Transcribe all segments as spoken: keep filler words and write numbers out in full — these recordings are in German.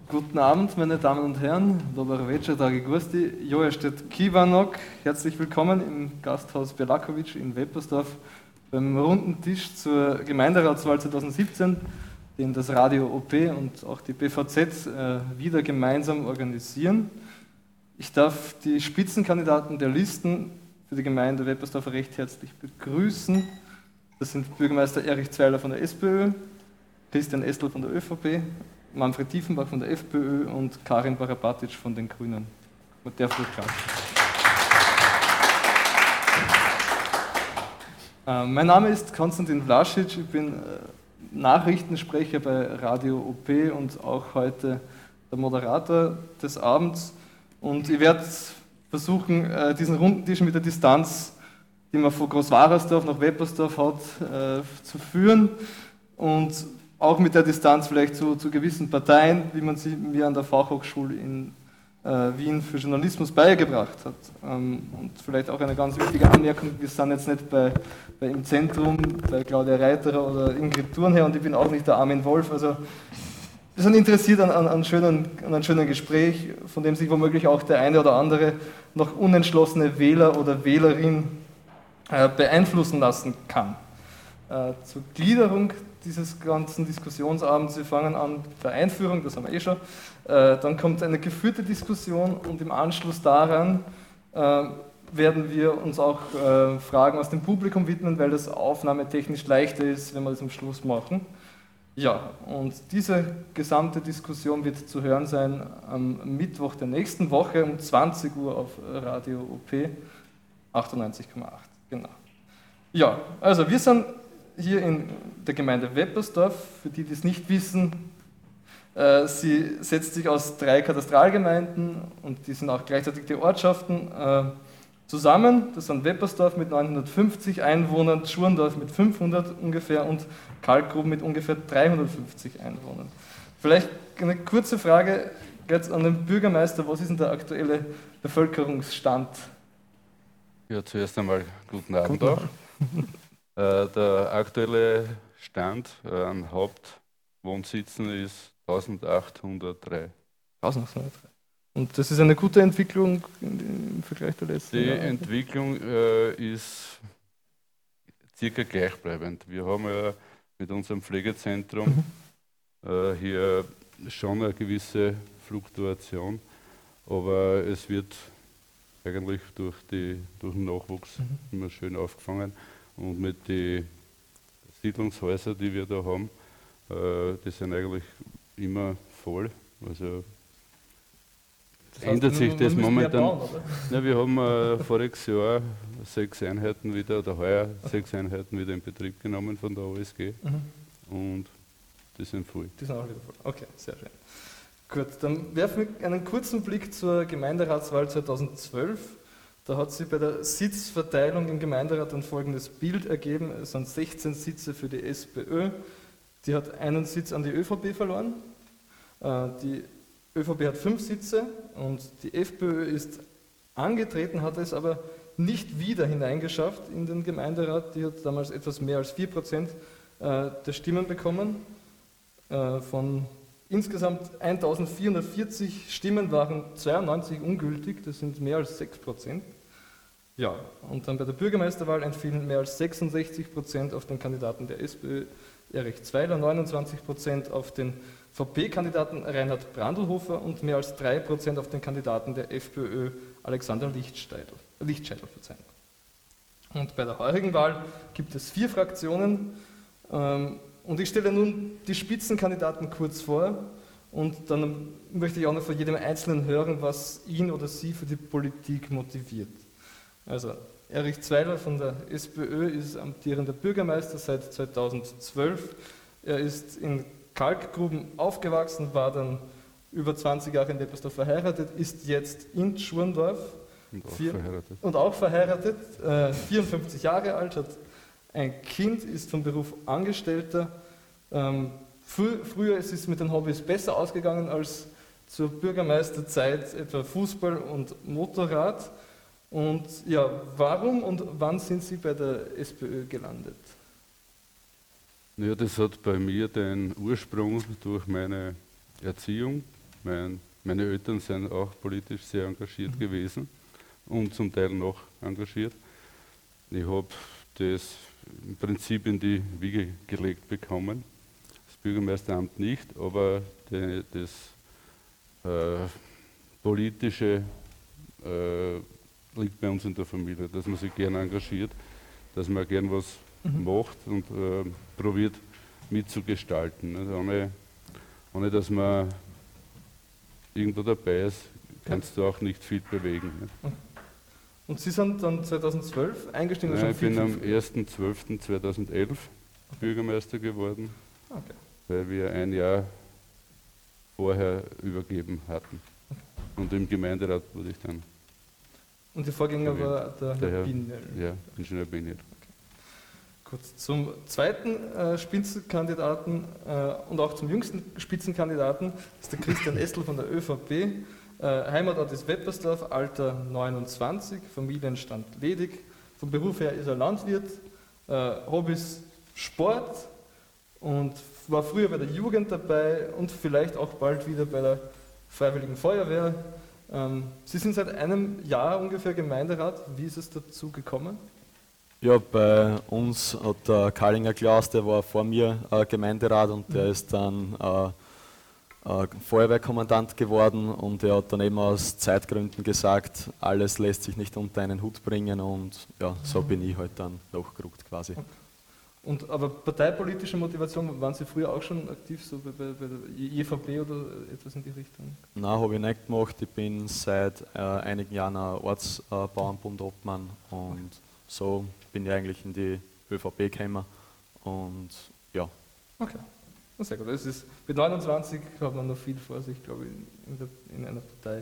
Guten Abend, meine Damen und Herren. Dobar večer, dragi gosti. Jo je štet Kivanok. Herzlich willkommen im Gasthaus Belakovic in Weppersdorf beim runden Tisch zur Gemeinderatswahl zweitausendsiebzehn, den das Radio O P und auch die B V Z äh, wieder gemeinsam organisieren. Ich darf die Spitzenkandidaten der Listen für die Gemeinde Weppersdorf recht herzlich begrüßen. Das sind Bürgermeister Erich Zweiler von der SPÖ, Christian Estl von der ÖVP, Manfred Tiefenbach von der FPÖ und Karin Barabatic von den Grünen. Man darf gut klatschen. Äh, mein Name ist Konstantin Vlasic, ich bin äh, Nachrichtensprecher bei Radio O P und auch heute der Moderator des Abends. Und ich werde versuchen, äh, diesen runden Tisch mit der Distanz, die man von Großwarersdorf nach Weppersdorf hat, äh, zu führen und auch mit der Distanz vielleicht zu, zu gewissen Parteien, wie man sie mir an der Fachhochschule in äh, Wien für Journalismus beigebracht hat. Ähm, und vielleicht auch eine ganz wichtige Anmerkung, wir sind jetzt nicht bei, bei Im Zentrum, bei Claudia Reiterer oder Ingrid Thurnherr und ich bin auch nicht der Armin Wolf. Also wir sind interessiert an, an, an, schönen, an einem schönen Gespräch, von dem sich womöglich auch der eine oder andere noch unentschlossene Wähler oder Wählerin äh, beeinflussen lassen kann. Äh, zur Gliederung dieses ganzen Diskussionsabends. Wir fangen an mit der Einführung, das haben wir eh schon. Äh, dann kommt eine geführte Diskussion und im Anschluss daran äh, werden wir uns auch äh, Fragen aus dem Publikum widmen, weil das aufnahmetechnisch leichter ist, wenn wir das am Schluss machen. Ja, und diese gesamte Diskussion wird zu hören sein am Mittwoch der nächsten Woche um zwanzig Uhr auf Radio O P achtundneunzig Komma acht. Genau. Ja, also wir sind hier in der Gemeinde Weppersdorf, für die, die es nicht wissen, äh, sie setzt sich aus drei Katastralgemeinden und die sind auch gleichzeitig die Ortschaften äh, zusammen. Das sind Weppersdorf mit neunhundertfünfzig Einwohnern, Schurndorf mit fünfhundert ungefähr und Kalkgruben mit ungefähr dreihundertfünfzig Einwohnern. Vielleicht eine kurze Frage jetzt an den Bürgermeister, was ist denn der aktuelle Bevölkerungsstand? Ja, zuerst einmal guten Abend auch. Der aktuelle Stand an Hauptwohnsitzen ist eintausendachthundertdrei. eintausendachthundertdrei. Und das ist eine gute Entwicklung im Vergleich der letzten Die Jahre? Die Entwicklung äh, ist circa gleichbleibend. Wir haben ja mit unserem Pflegezentrum mhm. äh, hier schon eine gewisse Fluktuation, aber es wird eigentlich durch, die, durch den Nachwuchs mhm. immer schön aufgefangen. Und mit den Siedlungshäusern, die wir da haben, äh, die sind eigentlich immer voll. Also das heißt, ändert sich das momentan. Bauen, ja, wir haben äh, voriges Jahr sechs Einheiten wieder, oder heuer okay. sechs Einheiten wieder in Betrieb genommen von der O S G mhm. und die sind voll. Die sind auch wieder voll. Okay, sehr schön. Gut, dann werfen wir einen kurzen Blick zur Gemeinderatswahl zweitausendzwölf. Da hat sich bei der Sitzverteilung im Gemeinderat ein folgendes Bild ergeben. Es sind sechzehn Sitze für die SPÖ. Die hat einen Sitz an die ÖVP verloren. Die ÖVP hat fünf Sitze und die FPÖ ist angetreten, hat es aber nicht wieder hineingeschafft in den Gemeinderat. Die hat damals etwas mehr als vier Prozent der Stimmen bekommen. Von insgesamt eintausendvierhundertvierzig Stimmen waren zweiundneunzig ungültig, das sind mehr als sechs Prozent. Ja, und dann bei der Bürgermeisterwahl entfielen mehr als sechsundsechzig Prozent auf den Kandidaten der SPÖ, Erich Zweiler, neunundzwanzig Prozent auf den V P-Kandidaten Reinhard Brandlhofer und mehr als drei Prozent auf den Kandidaten der FPÖ, Alexander Lichtscheidl. Lichtscheidl verzeihen. Und bei der heurigen Wahl gibt es vier Fraktionen. Ähm, Und ich stelle nun die Spitzenkandidaten kurz vor und dann möchte ich auch noch von jedem Einzelnen hören, was ihn oder sie für die Politik motiviert. Also Erich Zweiler von der SPÖ ist amtierender Bürgermeister seit zweitausendzwölf. Er ist in Kalkgruben aufgewachsen, war dann über zwanzig Jahre in Weppersdorf verheiratet, ist jetzt in Schurndorf und auch vier, verheiratet, und auch verheiratet äh, vierundfünfzig Jahre alt, hat ein Kind, ist vom Beruf Angestellter. Ähm, frü- früher ist es mit den Hobbys besser ausgegangen als zur Bürgermeisterzeit, etwa Fußball und Motorrad. Und ja, warum und wann sind Sie bei der SPÖ gelandet? Ja, das hat bei mir den Ursprung durch meine Erziehung. Mein, meine Eltern sind auch politisch sehr engagiert mhm. gewesen und zum Teil noch engagiert. Ich habe das im Prinzip in die Wiege gelegt bekommen. Das Bürgermeisteramt nicht, aber die, das äh, Politische äh, liegt bei uns in der Familie, dass man sich gerne engagiert, dass man gern was mhm. macht und äh, probiert mitzugestalten. Also ohne, ohne dass man irgendwo dabei ist, kannst ja. du auch nicht viel bewegen. Ne? Und Sie sind dann zweitausendzwölf eingestiegen? Nein, ich bin am ersten zwölften zweitausendelf okay. Bürgermeister geworden, okay. weil wir ein Jahr vorher übergeben hatten. Okay. Und im Gemeinderat wurde ich dann. Und Ihr Vorgänger gewählt. War der, der Herr Bienel? Ja, Ingenieur Bienel. Gut, zum zweiten äh, Spitzenkandidaten äh, und auch zum jüngsten Spitzenkandidaten ist der Christian Estl von der ÖVP. Äh, Heimatort ist Weppersdorf, Alter neunundzwanzig, Familienstand ledig. Vom Beruf her ist er Landwirt, äh, Hobbys Sport und war früher bei der Jugend dabei und vielleicht auch bald wieder bei der Freiwilligen Feuerwehr. Ähm, Sie sind seit einem Jahr ungefähr Gemeinderat. Wie ist es dazu gekommen? Ja, bei uns hat der Kallinger Klaus, der war vor mir äh, Gemeinderat und der ist dann äh, äh, Feuerwehrkommandant geworden und er hat dann eben aus Zeitgründen gesagt, alles lässt sich nicht unter einen Hut bringen und ja, so bin ich halt dann nachgerückt quasi. Okay. Und aber parteipolitische Motivation, waren Sie früher auch schon aktiv, so bei, bei, bei der E V P oder etwas in die Richtung? Nein, habe ich nicht gemacht. Ich bin seit äh, einigen Jahren ein Ortsbauernbund-Obmann und so bin ich eigentlich in die ÖVP gekommen und ja. Okay, sehr gut. Das ist, mit neunundzwanzig hat man noch viel vor sich, glaube ich, in, der, in einer Partei.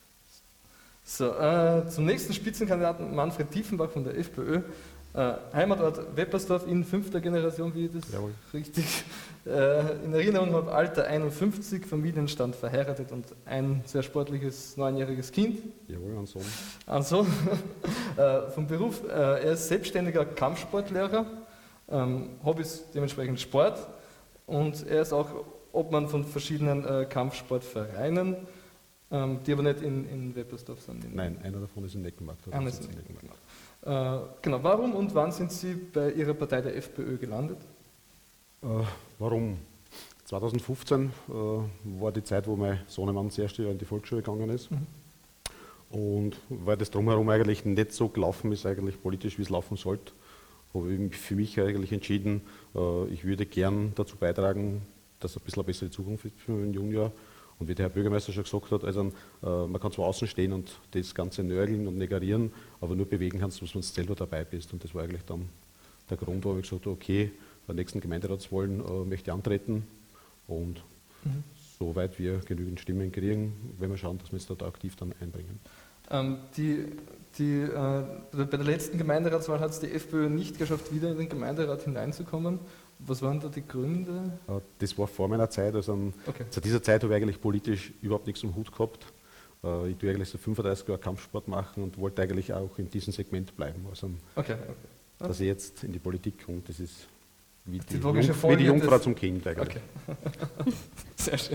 So, äh, zum nächsten Spitzenkandidaten Manfred Tiefenbach von der FPÖ. Äh, Heimatort Weppersdorf in fünfter Generation, wie ich das Jawohl. richtig äh, in Erinnerung habe. Alter einundfünfzig, Familienstand verheiratet und ein sehr sportliches neunjähriges Kind. Jawohl, ein Sohn. Ein Sohn. äh, vom Beruf, äh, er ist selbstständiger Kampfsportlehrer, ähm, Hobbys dementsprechend Sport und er ist auch Obmann von verschiedenen äh, Kampfsportvereinen, ähm, die aber nicht in, in Weppersdorf sind. In Nein, einer davon ist in Neckenmarkt. Einer ist in Neckenmarkt. Äh, genau, warum und wann sind Sie bei Ihrer Partei der FPÖ gelandet? Äh, warum? zweitausendfünfzehn äh, war die Zeit, wo mein Sohnemann das erste Jahr in die Volksschule gegangen ist. Mhm. Und weil das drumherum eigentlich nicht so gelaufen ist, eigentlich politisch, wie es laufen sollte, habe ich für mich eigentlich entschieden, äh, ich würde gern dazu beitragen, dass ein bisschen eine bessere Zukunft ist für einen Junior. Und wie der Herr Bürgermeister schon gesagt hat, also, äh, man kann zwar außen stehen und das Ganze nörgeln und negarieren, aber nur bewegen kannst du, wenn du selber dabei bist. Und das war eigentlich dann der Grund, wo ich gesagt habe, okay, bei der nächsten Gemeinderatswahlen äh, möchte ich antreten. Und mhm. soweit wir genügend Stimmen kriegen, werden wir schauen, dass wir uns da aktiv dann einbringen. Ähm, die, die, äh, bei der letzten Gemeinderatswahl hat es die FPÖ nicht geschafft, wieder in den Gemeinderat hineinzukommen. Was waren da die Gründe? Das war vor meiner Zeit. Also okay. Zu dieser Zeit habe ich eigentlich politisch überhaupt nichts am Hut gehabt. Ich tue eigentlich seit fünfunddreißig Jahren Kampfsport machen und wollte eigentlich auch in diesem Segment bleiben. Also, okay, okay. Dass ich jetzt in die Politik komme, das ist wie die, die, Jung, wie die Jungfrau zum Kind eigentlich. Okay. Sehr schön.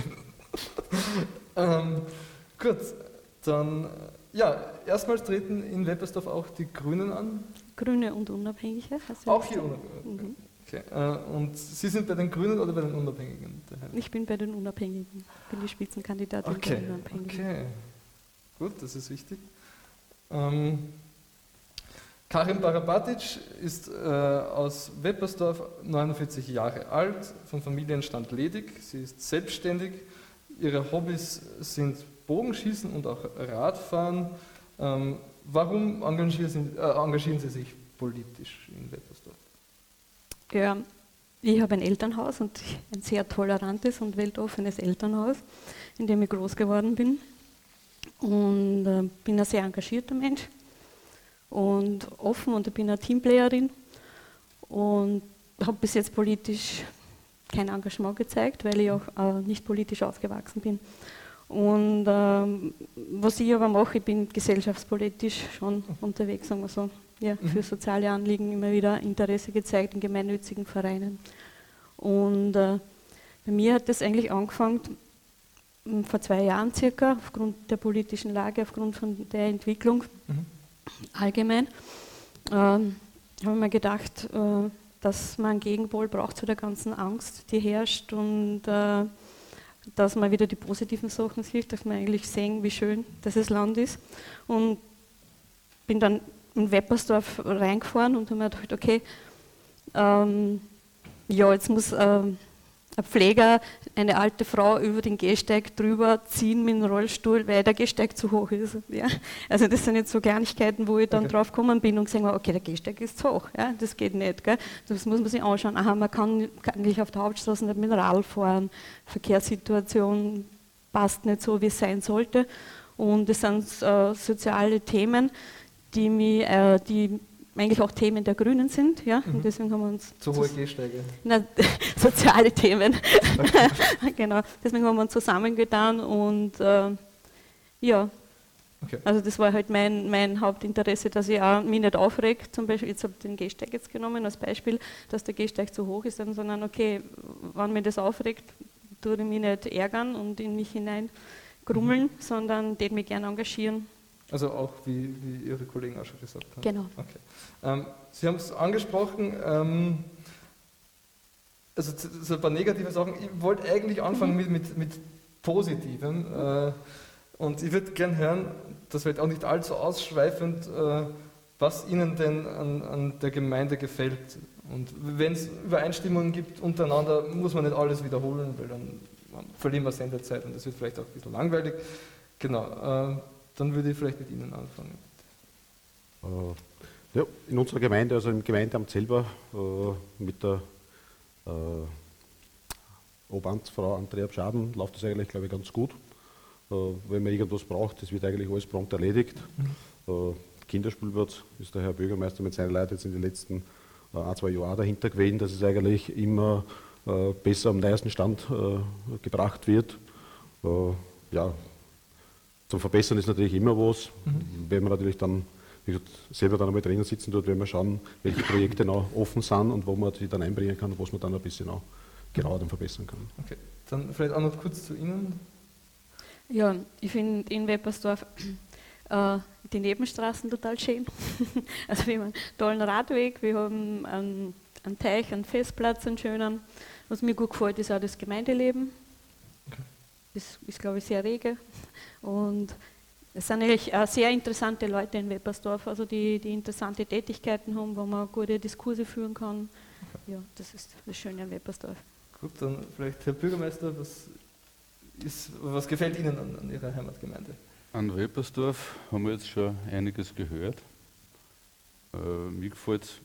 ähm, gut, dann, ja, erstmals treten in Weppersdorf auch die Grünen an. Grüne und Unabhängige. Auch hier Unabhängige. Mhm. Okay. Und Sie sind bei den Grünen oder bei den Unabhängigen? Ich bin bei den Unabhängigen, bin die Spitzenkandidatin okay. bei den Unabhängigen. Okay, gut, das ist wichtig. Ähm, Karin Barabatic ist äh, aus Weppersdorf, neunundvierzig Jahre alt, vom Familienstand ledig. Sie ist selbstständig. Ihre Hobbys sind Bogenschießen und auch Radfahren. Ähm, warum engagieren Sie, äh, engagieren Sie sich politisch in Weppersdorf? Ja, ich habe ein Elternhaus und ein sehr tolerantes und weltoffenes Elternhaus, in dem ich groß geworden bin. Und äh, bin ein sehr engagierter Mensch und offen und ich bin eine Teamplayerin und habe bis jetzt politisch kein Engagement gezeigt, weil ich auch äh, nicht politisch ausgewachsen bin. Und ähm, was ich aber mache, ich bin gesellschaftspolitisch schon unterwegs, sagen wir so. Ja, für soziale Anliegen immer wieder Interesse gezeigt in gemeinnützigen Vereinen. Und äh, bei mir hat das eigentlich angefangen vor zwei Jahren circa, aufgrund der politischen Lage, aufgrund von der Entwicklung Mhm. allgemein, ähm, habe ich mir gedacht, äh, dass man einen Gegenpol braucht zu der ganzen Angst, die herrscht, und äh, dass man wieder die positiven Sachen sieht, dass man eigentlich sehen, wie schön dieses Land ist. Und bin dann in Weppersdorf reingefahren und habe mir gedacht, okay, ähm, ja, jetzt muss ähm, ein Pfleger eine alte Frau über den Gehsteig drüber ziehen mit dem Rollstuhl, weil der Gehsteig zu hoch ist. Ja. Also das sind jetzt so Kleinigkeiten, wo ich dann Okay. drauf gekommen bin und gesehen habe, okay, der Gehsteig ist zu hoch, ja, das geht nicht. Gell. Das muss man sich anschauen. Aha, man kann eigentlich auf der Hauptstraße nicht mit dem Radl fahren, Verkehrssituation passt nicht so, wie es sein sollte. Und das sind äh, soziale Themen, die, mich, äh, die eigentlich auch Themen der Grünen sind. Ja? Mhm. Und deswegen haben wir uns Zu hohe Gehsteige. Na, soziale Themen. Genau, deswegen haben wir uns zusammengetan und äh, ja, Okay. also das war halt mein, mein Hauptinteresse, dass ich auch mich nicht aufregt, zum Beispiel, jetzt habe ich den Gehsteig jetzt genommen als Beispiel, dass der Gehsteig zu hoch ist, sondern okay, wenn mir das aufregt, tue ich mich nicht ärgern und in mich hinein grummeln, Mhm. sondern den mich gerne engagieren. Also auch, wie, wie Ihre Kollegen auch schon gesagt haben. Genau. Okay. Ähm, Sie haben es angesprochen, ähm, also z- so ein paar negative Sachen. Ich wollte eigentlich anfangen mit, mit, mit Positivem. Äh, und ich würde gerne hören, das wird auch nicht allzu ausschweifend, äh, was Ihnen denn an, an der Gemeinde gefällt. Und wenn es Übereinstimmungen gibt untereinander, muss man nicht alles wiederholen, weil dann verlieren wir Sendezeit und das wird vielleicht auch ein bisschen langweilig. Genau. Äh, Dann würde ich vielleicht mit Ihnen anfangen. Äh, ja, in unserer Gemeinde, also im Gemeindeamt selber, äh, mit der äh, Obamtsfrau Andrea Schaden läuft das eigentlich, glaube ich, ganz gut. Äh, wenn man irgendwas braucht, das wird eigentlich alles prompt erledigt. Mhm. Äh, Kinderspielplatz ist der Herr Bürgermeister mit seinen Leuten jetzt in den letzten äh, ein, zwei Jahren dahinter gewesen, dass es eigentlich immer äh, besser am neuesten Stand äh, gebracht wird. Äh, ja, zum Verbessern ist natürlich immer was, mhm. wenn man natürlich dann wie gesagt, selber dann einmal drinnen sitzen tut, wenn wir schauen, welche Projekte noch offen sind und wo man die dann einbringen kann und was man dann ein bisschen auch genauer dann verbessern kann. Okay, dann vielleicht auch noch kurz zu Ihnen. Ja, ich finde in Weppersdorf äh, die Nebenstraßen total schön. Also wir haben einen tollen Radweg, wir haben einen, einen Teich, einen Festplatz, einen schönen. Was mir gut gefällt, ist auch das Gemeindeleben. Okay. Das ist, glaube ich, sehr rege. Und es sind eigentlich äh, sehr interessante Leute in Weppersdorf, also die, die interessante Tätigkeiten haben, wo man gute Diskurse führen kann. Okay. Ja, das ist das Schöne an Weppersdorf. Gut, dann vielleicht Herr Bürgermeister, was, ist, was gefällt Ihnen an, an Ihrer Heimatgemeinde? An Weppersdorf haben wir jetzt schon einiges gehört. Äh, mir gefällt es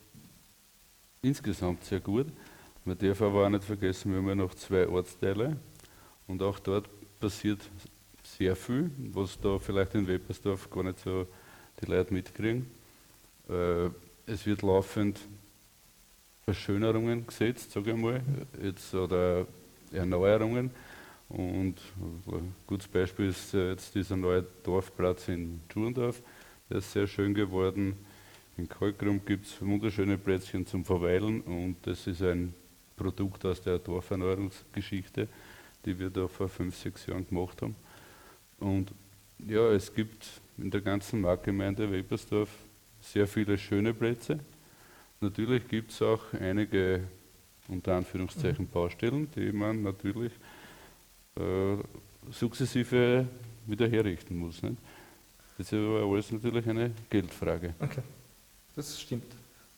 insgesamt sehr gut. Man darf aber auch nicht vergessen, wir haben ja noch zwei Ortsteile und auch dort passiert sehr viel, was da vielleicht in Weppersdorf gar nicht so die Leute mitkriegen. Äh, es wird laufend Verschönerungen gesetzt, sage ich mal, jetzt, oder Erneuerungen. Und ein gutes Beispiel ist jetzt dieser neue Dorfplatz in Tschurndorf, der ist sehr schön geworden. In Kalkrum gibt es wunderschöne Plätzchen zum Verweilen und das ist ein Produkt aus der Dorferneuerungsgeschichte, die wir da vor fünf, sechs Jahren gemacht haben. Und ja, es gibt in der ganzen Marktgemeinde Weppersdorf sehr viele schöne Plätze. Natürlich gibt es auch einige, unter Anführungszeichen, Baustellen, die man natürlich äh, sukzessive wieder herrichten muss. Nicht? Das ist aber alles natürlich eine Geldfrage. Okay, das stimmt.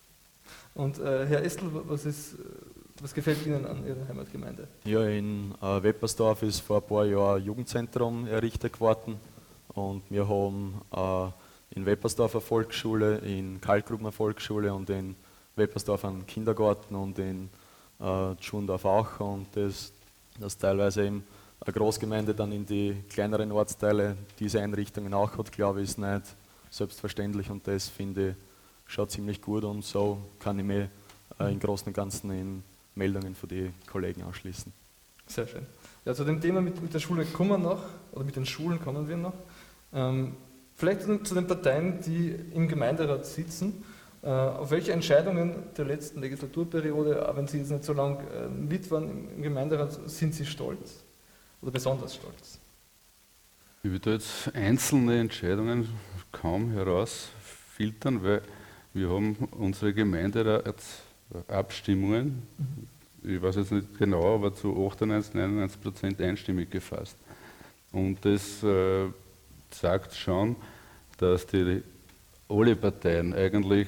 Und äh, Herr Estl, was, ist, was gefällt Ihnen an Ihrer Heimatgemeinde? Ja, in äh, Weppersdorf ist vor ein paar Jahren ein Jugendzentrum errichtet worden und wir haben äh, in Weppersdorf eine Volksschule, in Kalkgruben eine Volksschule und in Weppersdorf einen Kindergarten und in äh, Tschurndorf auch und das, das teilweise eben eine Großgemeinde dann in die kleineren Ortsteile diese Einrichtungen auch hat, glaube ich, ist nicht selbstverständlich und das finde ich schon ziemlich gut und so kann ich mich äh, im Großen und Ganzen in Meldungen von den Kollegen anschließen. Sehr schön. Ja, zu dem Thema mit, mit der Schule kommen wir noch, oder mit den Schulen kommen wir noch. Ähm, vielleicht zu den Parteien, die im Gemeinderat sitzen. Äh, auf welche Entscheidungen der letzten Legislaturperiode, auch wenn Sie jetzt nicht so lange äh, mit waren im, im Gemeinderat, sind Sie stolz? Oder besonders stolz? Ich würde jetzt einzelne Entscheidungen kaum herausfiltern, weil wir haben unsere Gemeindeabstimmungen, ich weiß jetzt nicht genau, aber zu achtundneunzig, neunundneunzig Prozent einstimmig gefasst. Und das äh, sagt schon, dass die, alle Parteien eigentlich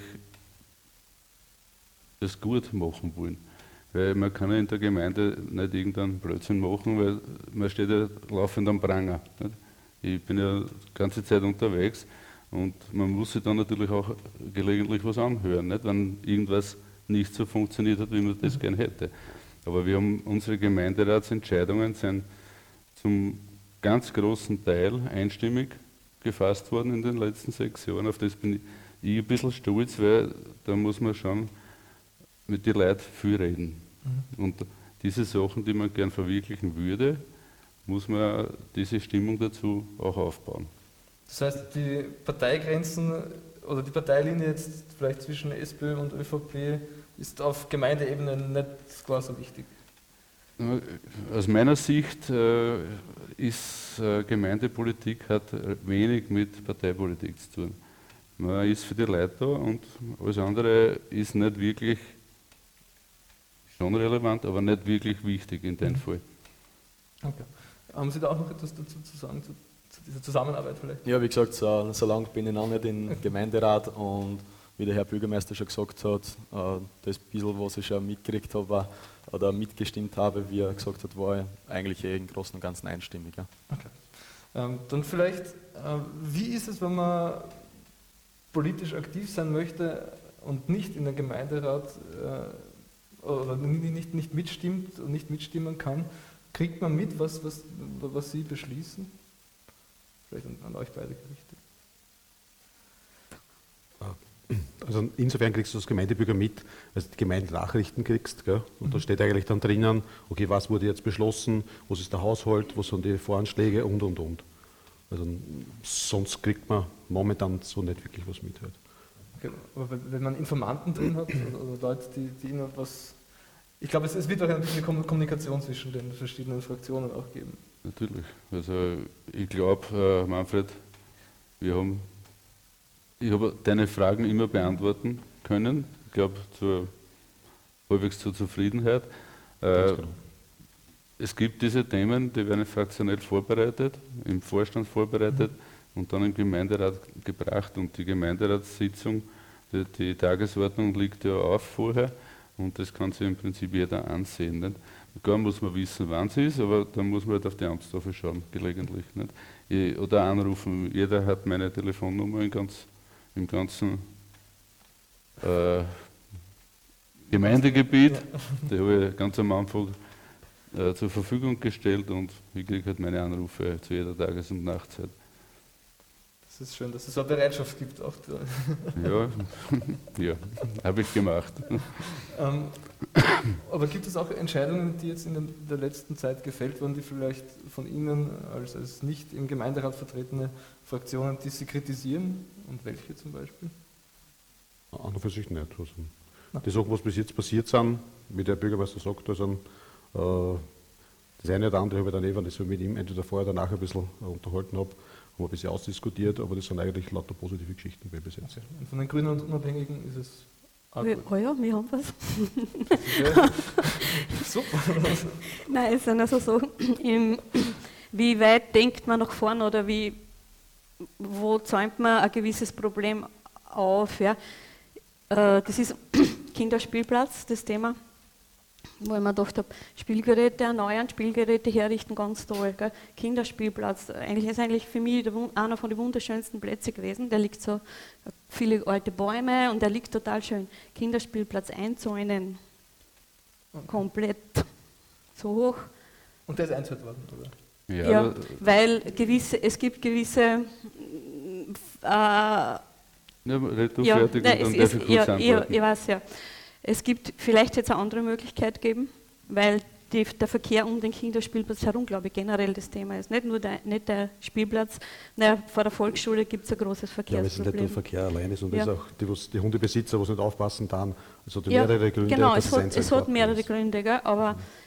das gut machen wollen. Weil man kann ja in der Gemeinde nicht irgendeinen Blödsinn machen, weil man steht ja laufend am Pranger. Nicht? Ich bin ja die ganze Zeit unterwegs und man muss sich dann natürlich auch gelegentlich was anhören, nicht? Wenn irgendwas nicht so funktioniert hat, wie man das gern hätte. Aber wir haben unsere Gemeinderatsentscheidungen sind zum ganz großen Teil einstimmig gefasst worden in den letzten sechs Jahren. Auf das bin ich ein bisschen stolz, weil da muss man schon mit den Leuten viel reden. Mhm. Und diese Sachen, die man gern verwirklichen würde, muss man diese Stimmung dazu auch aufbauen. Das heißt, die Parteigrenzen oder die Parteilinie jetzt vielleicht zwischen SPÖ und ÖVP ist auf Gemeindeebene nicht klar so wichtig? Aus meiner Sicht äh, ist äh, Gemeindepolitik hat wenig mit Parteipolitik zu tun. Man ist für die Leute da und alles andere ist nicht wirklich, schon relevant, aber nicht wirklich wichtig in dem Fall. Okay. Haben Sie da auch noch etwas dazu zu sagen, zu, zu dieser Zusammenarbeit vielleicht? Ja, wie gesagt, so, so lange bin ich noch nicht im Gemeinderat und wie der Herr Bürgermeister schon gesagt hat, äh, das bisschen, was ich schon mitgekriegt habe oder mitgestimmt habe, wie er gesagt hat, war eigentlich eh im Großen und Ganzen einstimmig. Ja. Okay. Ähm, dann vielleicht, äh, wie ist es, wenn man politisch aktiv sein möchte und nicht in den Gemeinderat äh, oder nicht, nicht mitstimmt und nicht mitstimmen kann? Kriegt man mit, was, was, was Sie beschließen? Vielleicht an, an euch beide gerichtet. Also insofern kriegst du als Gemeindebürger mit, als du die Gemeindenachrichten kriegst, gell? Und mhm. da steht eigentlich dann drinnen, okay, was wurde jetzt beschlossen, was ist der Haushalt, was sind die Voranschläge und und und. Also sonst kriegt man momentan so nicht wirklich was mit. Halt. Okay, aber wenn man Informanten drin hat oder, oder Leute, die, die ihnen was... Ich glaube, es, es wird auch ein bisschen eine Kommunikation zwischen den verschiedenen Fraktionen auch geben. Natürlich. Also ich glaube, äh, Manfred, wir haben, ich habe deine Fragen immer beantworten können. Ich glaube, zur, halbwegs zur Zufriedenheit. Äh, genau. Es gibt diese Themen, die werden fraktionell vorbereitet, im Vorstand vorbereitet mhm. und dann im Gemeinderat gebracht. Und die Gemeinderatssitzung, die, die Tagesordnung liegt ja auf vorher. Und das kann sich im Prinzip jeder ansehen. Nicht? Klar muss man wissen, wann es ist, aber dann muss man halt auf die Amtstafel schauen, gelegentlich. Nicht? Oder anrufen. Jeder hat meine Telefonnummer im, ganz, im ganzen äh, Gemeindegebiet. Die habe ich ganz am Anfang äh, zur Verfügung gestellt und ich kriege halt meine Anrufe zu jeder Tages- und Nachtzeit. Das ist schön, dass es so eine Bereitschaft gibt. Auch ja, ja habe ich gemacht. Ähm, aber gibt es auch Entscheidungen, die jetzt in der letzten Zeit gefällt wurden, die vielleicht von Ihnen als, als nicht im Gemeinderat vertretene Fraktionen, die Sie kritisieren? Und welche zum Beispiel? An und für sich nicht. Also, die Sachen, was bis jetzt passiert sind, wie der Bürgermeister sagt, also, äh, das eine oder andere habe ich dann eben, das ich mit ihm entweder vorher oder nachher ein bisschen äh, unterhalten habe, haben wir ein bisschen ausdiskutiert, aber das sind eigentlich lauter positive Geschichten bei bis jetzt. Und von den Grünen und Unabhängigen ist es auch gut. Oh ja, wir haben was. Ja. Super. Nein, es ist also so, im, wie weit denkt man nach vorne oder wie, wo zäumt man ein gewisses Problem auf. Ja? Das ist Kinderspielplatz, das Thema. Wo ich mir gedacht habe, Spielgeräte erneuern, Spielgeräte herrichten, ganz toll. Gell? Kinderspielplatz, eigentlich ist eigentlich für mich der, einer von den wunderschönsten Plätze gewesen. Der liegt so, viele alte Bäume und der liegt total schön. Kinderspielplatz einzäunen, okay. Komplett so hoch. Und der ist einzäunt worden, oder? Ja, ja, weil gewisse, es gibt gewisse... Äh, ja, red du ja, fertig nein, und dann es, darf ich es, kurz ja, antworten. ich, ich weiß ja. Es gibt vielleicht jetzt eine andere Möglichkeit geben, weil die, der Verkehr um den Kinderspielplatz herum, glaube ich, generell das Thema ist. Nicht nur der, nicht der Spielplatz. Naja, vor der Volksschule gibt es ein großes Verkehrsproblem. Ja, aber es ist nicht nur Verkehr allein ist und ja. das auch die, was, die Hundebesitzer, die nicht aufpassen, dann. Also die ja, mehrere Gründe. Genau, es hat, es hat mehrere Gründe, gell? Aber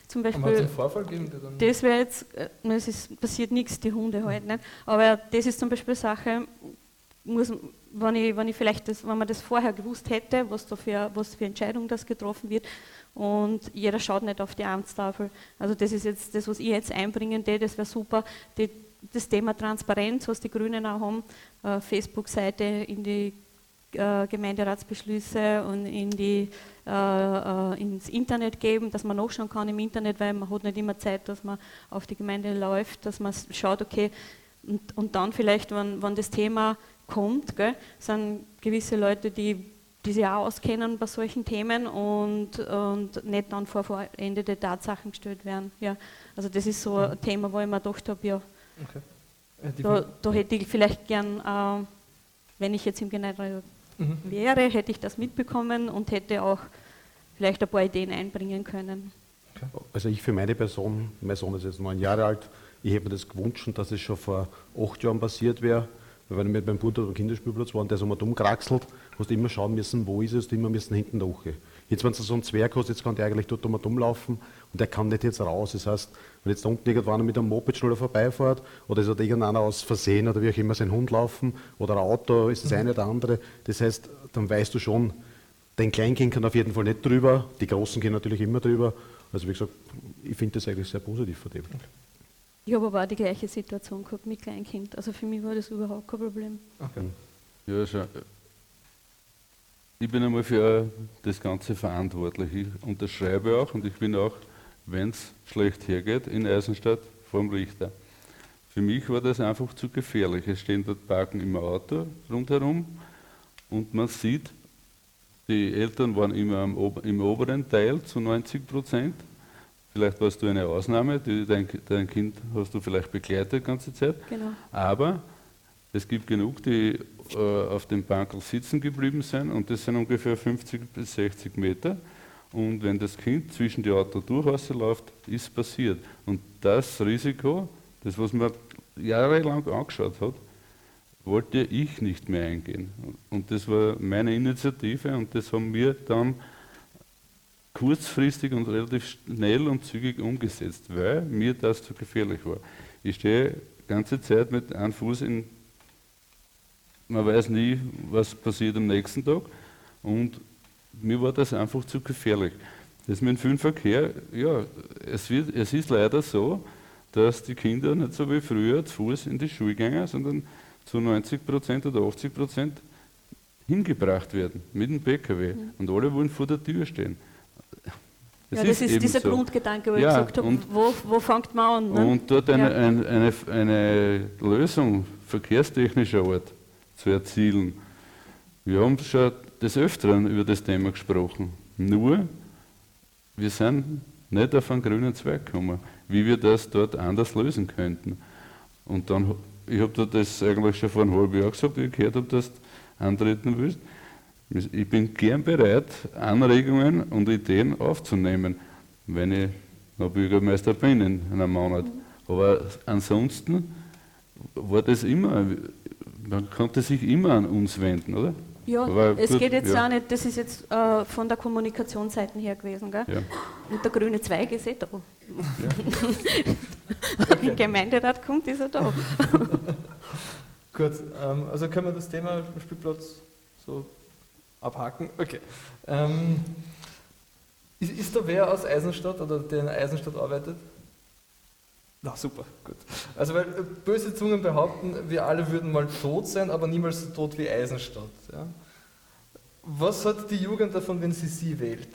zum Aber hat es Beispiel, einen Vorfall gegeben? Der dann das wäre jetzt, äh, es ist, passiert nichts, die Hunde halt nicht, aber das ist zum Beispiel eine Sache, muss, wenn, ich, wenn ich vielleicht das, wenn man das vorher gewusst hätte, was da für, was für Entscheidung das getroffen wird, und jeder schaut nicht auf die Amtstafel. Also das ist jetzt das, was ich jetzt einbringen würde, das wäre super. Die, das Thema Transparenz, was die Grünen auch haben, äh, Facebook-Seite in die äh, Gemeinderatsbeschlüsse und in die, äh, äh, ins Internet geben, dass man nachschauen kann im Internet, weil man hat nicht immer Zeit, dass man auf die Gemeinde läuft, dass man schaut, okay, und, und dann vielleicht, wenn, wenn das Thema kommt, gell, sind gewisse Leute, die, die sich auch auskennen bei solchen Themen und, und nicht dann vor vollendete Tatsachen gestellt werden. Ja, also das ist so ein Thema, wo ich mir gedacht habe, ja, okay. äh, die da, da hätte ich vielleicht gern, äh, wenn ich jetzt im Gemeinderat Mhm. wäre, hätte ich das mitbekommen und hätte auch vielleicht ein paar Ideen einbringen können. Also ich für meine Person, mein Sohn ist jetzt neun Jahre alt, ich hätte mir das gewünscht, dass es schon vor acht Jahren passiert wäre, weil wenn wir beim Bruder am Kinderspielplatz waren, der ist einmal dumm kraxelt, hast du immer schauen müssen, wo ist es, immer müssen hinten nach. Jetzt, wenn du so einen Zwerg hast, jetzt kann der eigentlich dort um dumm laufen und der kann nicht jetzt raus. Das heißt, wenn jetzt da unten irgendwann mit einem Moped schneller vorbeifährt oder es hat irgendeiner aus Versehen oder wie auch immer sein Hund laufen oder ein Auto, ist das eine oder andere. Das heißt, dann weißt du schon, dein Kleinkind kann auf jeden Fall nicht drüber, die Großen gehen natürlich immer drüber. Also wie gesagt, ich finde das eigentlich sehr positiv von dem. Ich habe aber auch die gleiche Situation gehabt mit Kleinkind. Also für mich war das überhaupt kein Problem. Okay. Ja, schon. Ich bin einmal für das Ganze verantwortlich. Ich unterschreibe auch und ich bin auch, wenn es schlecht hergeht, in Eisenstadt vorm Richter. Für mich war das einfach zu gefährlich. Es stehen dort Parken im Auto rundherum und man sieht, die Eltern waren immer am, im oberen Teil zu neunzig Prozent. Vielleicht warst du eine Ausnahme, die, dein, dein Kind hast du vielleicht begleitet die ganze Zeit. Genau. Aber es gibt genug, die äh, auf dem Bankel sitzen geblieben sind und das sind ungefähr fünfzig bis sechzig Meter. Und wenn das Kind zwischen die Autos durchläuft, ist passiert. Und das Risiko, das was man jahrelang angeschaut hat, wollte ich nicht mehr eingehen. Und das war meine Initiative und das haben wir dann kurzfristig und relativ schnell und zügig umgesetzt, weil mir das zu gefährlich war. Ich stehe die ganze Zeit mit einem Fuß in, man weiß nie, was passiert am nächsten Tag und mir war das einfach zu gefährlich. Das mit dem Fünfverkehr, ja, es, wird, es ist leider so, dass die Kinder nicht so wie früher zu Fuß in die Schule gehen, sondern zu neunzig Prozent oder achtzig Prozent hingebracht werden mit dem P K W mhm. und alle wollen vor der Tür stehen. Das ja, das ist, ist dieser so. Grundgedanke, wo ja, ich gesagt habe, wo, wo fängt man an? Ne? Und dort eine, ja. eine, eine, eine Lösung verkehrstechnischer Art zu erzielen. Wir haben schon des Öfteren über das Thema gesprochen. Nur, wir sind nicht auf einen grünen Zweig gekommen, wie wir das dort anders lösen könnten. Und dann, ich habe dir das eigentlich schon vor einem halben Jahr gesagt, wie ich gehört habe, dass du antreten willst. Ich bin gern bereit, Anregungen und Ideen aufzunehmen, wenn ich noch Bürgermeister bin in einem Monat. Aber ansonsten war das immer, man konnte sich immer an uns wenden, oder? Ja, aber es gut, geht jetzt ja. auch nicht, das ist jetzt äh, von der Kommunikationsseite her gewesen, gell? Ja. Und der grüne Zweig ist eh da. Ja. Okay. Im Gemeinderat kommt, ist er da. Gut, ähm, also können wir das Thema Spielplatz so abhaken? Okay. Ähm, ist, ist da wer aus Eisenstadt oder der in Eisenstadt arbeitet? Na super, gut. Also weil böse Zungen behaupten, wir alle würden mal tot sein, aber niemals so tot wie Eisenstadt. Ja? Was hat die Jugend davon, wenn sie sie wählt?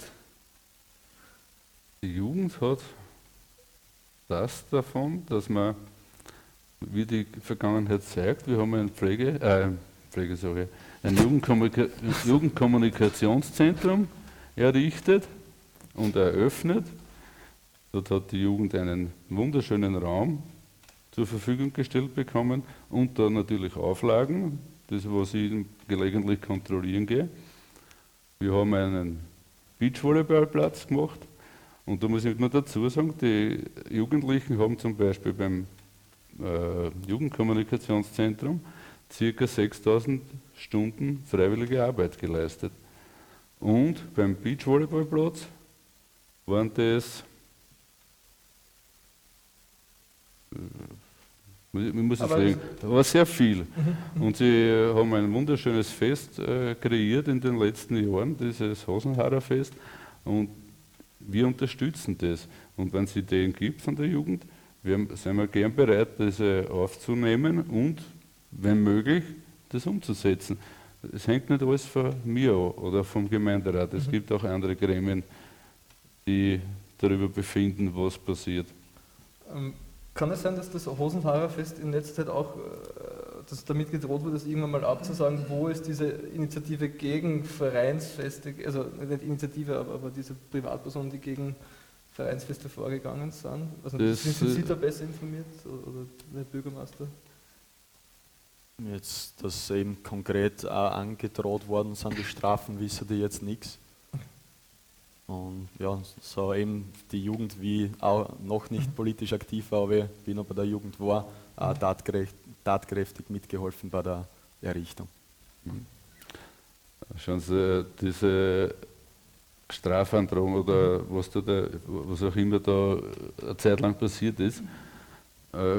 Die Jugend hat das davon, dass man, wie die Vergangenheit zeigt, wir haben ein Pflege, äh, Pflege, sorry, ein Jugendkommunika- Jugendkommunikationszentrum errichtet und eröffnet. Dort hat die Jugend einen wunderschönen Raum zur Verfügung gestellt bekommen und dann natürlich Auflagen, das was ich gelegentlich kontrollieren gehe. Wir haben einen Beachvolleyballplatz gemacht und da muss ich nur dazu sagen, die Jugendlichen haben zum Beispiel beim äh, Jugendkommunikationszentrum ca. sechstausend Stunden freiwillige Arbeit geleistet. Und beim Beachvolleyballplatz waren das ich muss es Aber sagen, aber sehr viel. Und sie haben ein wunderschönes Fest äh, kreiert in den letzten Jahren, dieses Hasenhaarer-Fest. Und wir unterstützen das. Und wenn es Ideen gibt von der Jugend, wir, sind wir gern bereit, diese aufzunehmen und, wenn möglich, das umzusetzen. Es hängt nicht alles von mir an oder vom Gemeinderat. Es mhm. gibt auch andere Gremien, die darüber befinden, was passiert. Ähm, kann es sein, dass das Hosenfahrerfest in letzter Zeit auch, dass damit gedroht wurde, das irgendwann mal abzusagen, wo ist diese Initiative gegen Vereinsfeste, also nicht Initiative, aber, aber diese Privatpersonen, die gegen Vereinsfeste vorgegangen sind? Also das, sind Sie da besser informiert oder der Bürgermeister? Jetzt, dass eben konkret auch angedroht worden sind, die Strafen, wissen die jetzt nichts. Und ja, so eben die Jugend, wie auch noch nicht politisch aktiv war, aber wie noch bei der Jugend war, auch tatkräftig, tatkräftig mitgeholfen bei der Errichtung. Mhm. Schauen Sie, diese Strafandrohung oder was, da, da, was auch immer da eine Zeit lang passiert ist, äh,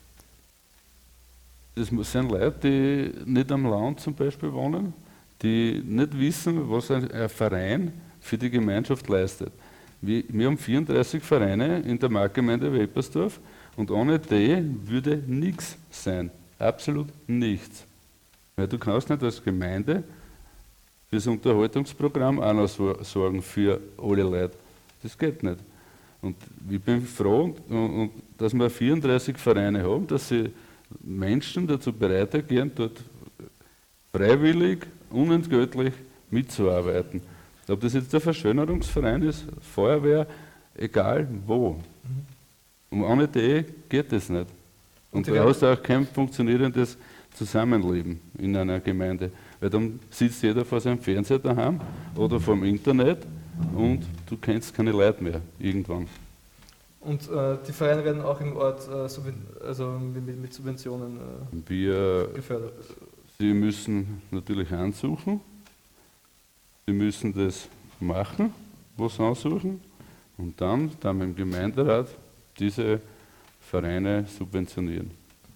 das sind Leute, die nicht am Land zum Beispiel wohnen, die nicht wissen, was ein, ein Verein für die Gemeinschaft leistet. Wir, wir haben vierunddreißig Vereine in der Marktgemeinde Weppersdorf und ohne die würde nichts sein. Absolut nichts. Weil du kannst nicht als Gemeinde für das Unterhaltungsprogramm auch noch sorgen für alle Leute. Das geht nicht. Und ich bin froh, und, und, dass wir vierunddreißig Vereine haben, dass sie Menschen dazu bereit erklären, dort freiwillig, unentgeltlich mitzuarbeiten. Ob das jetzt der Verschönerungsverein ist, Feuerwehr, egal wo. Und ohne die geht es nicht. Und, und da hast du auch kein funktionierendes Zusammenleben in einer Gemeinde. Weil dann sitzt jeder vor seinem Fernseher daheim oder vom Internet und du kennst keine Leute mehr irgendwann. Und äh, die Vereine werden auch im Ort äh, also mit, mit Subventionen äh, Wir, gefördert? Sie müssen natürlich ansuchen. Sie müssen das machen, was sie ansuchen, und dann, dann mit dem Gemeinderat diese Vereine subventionieren.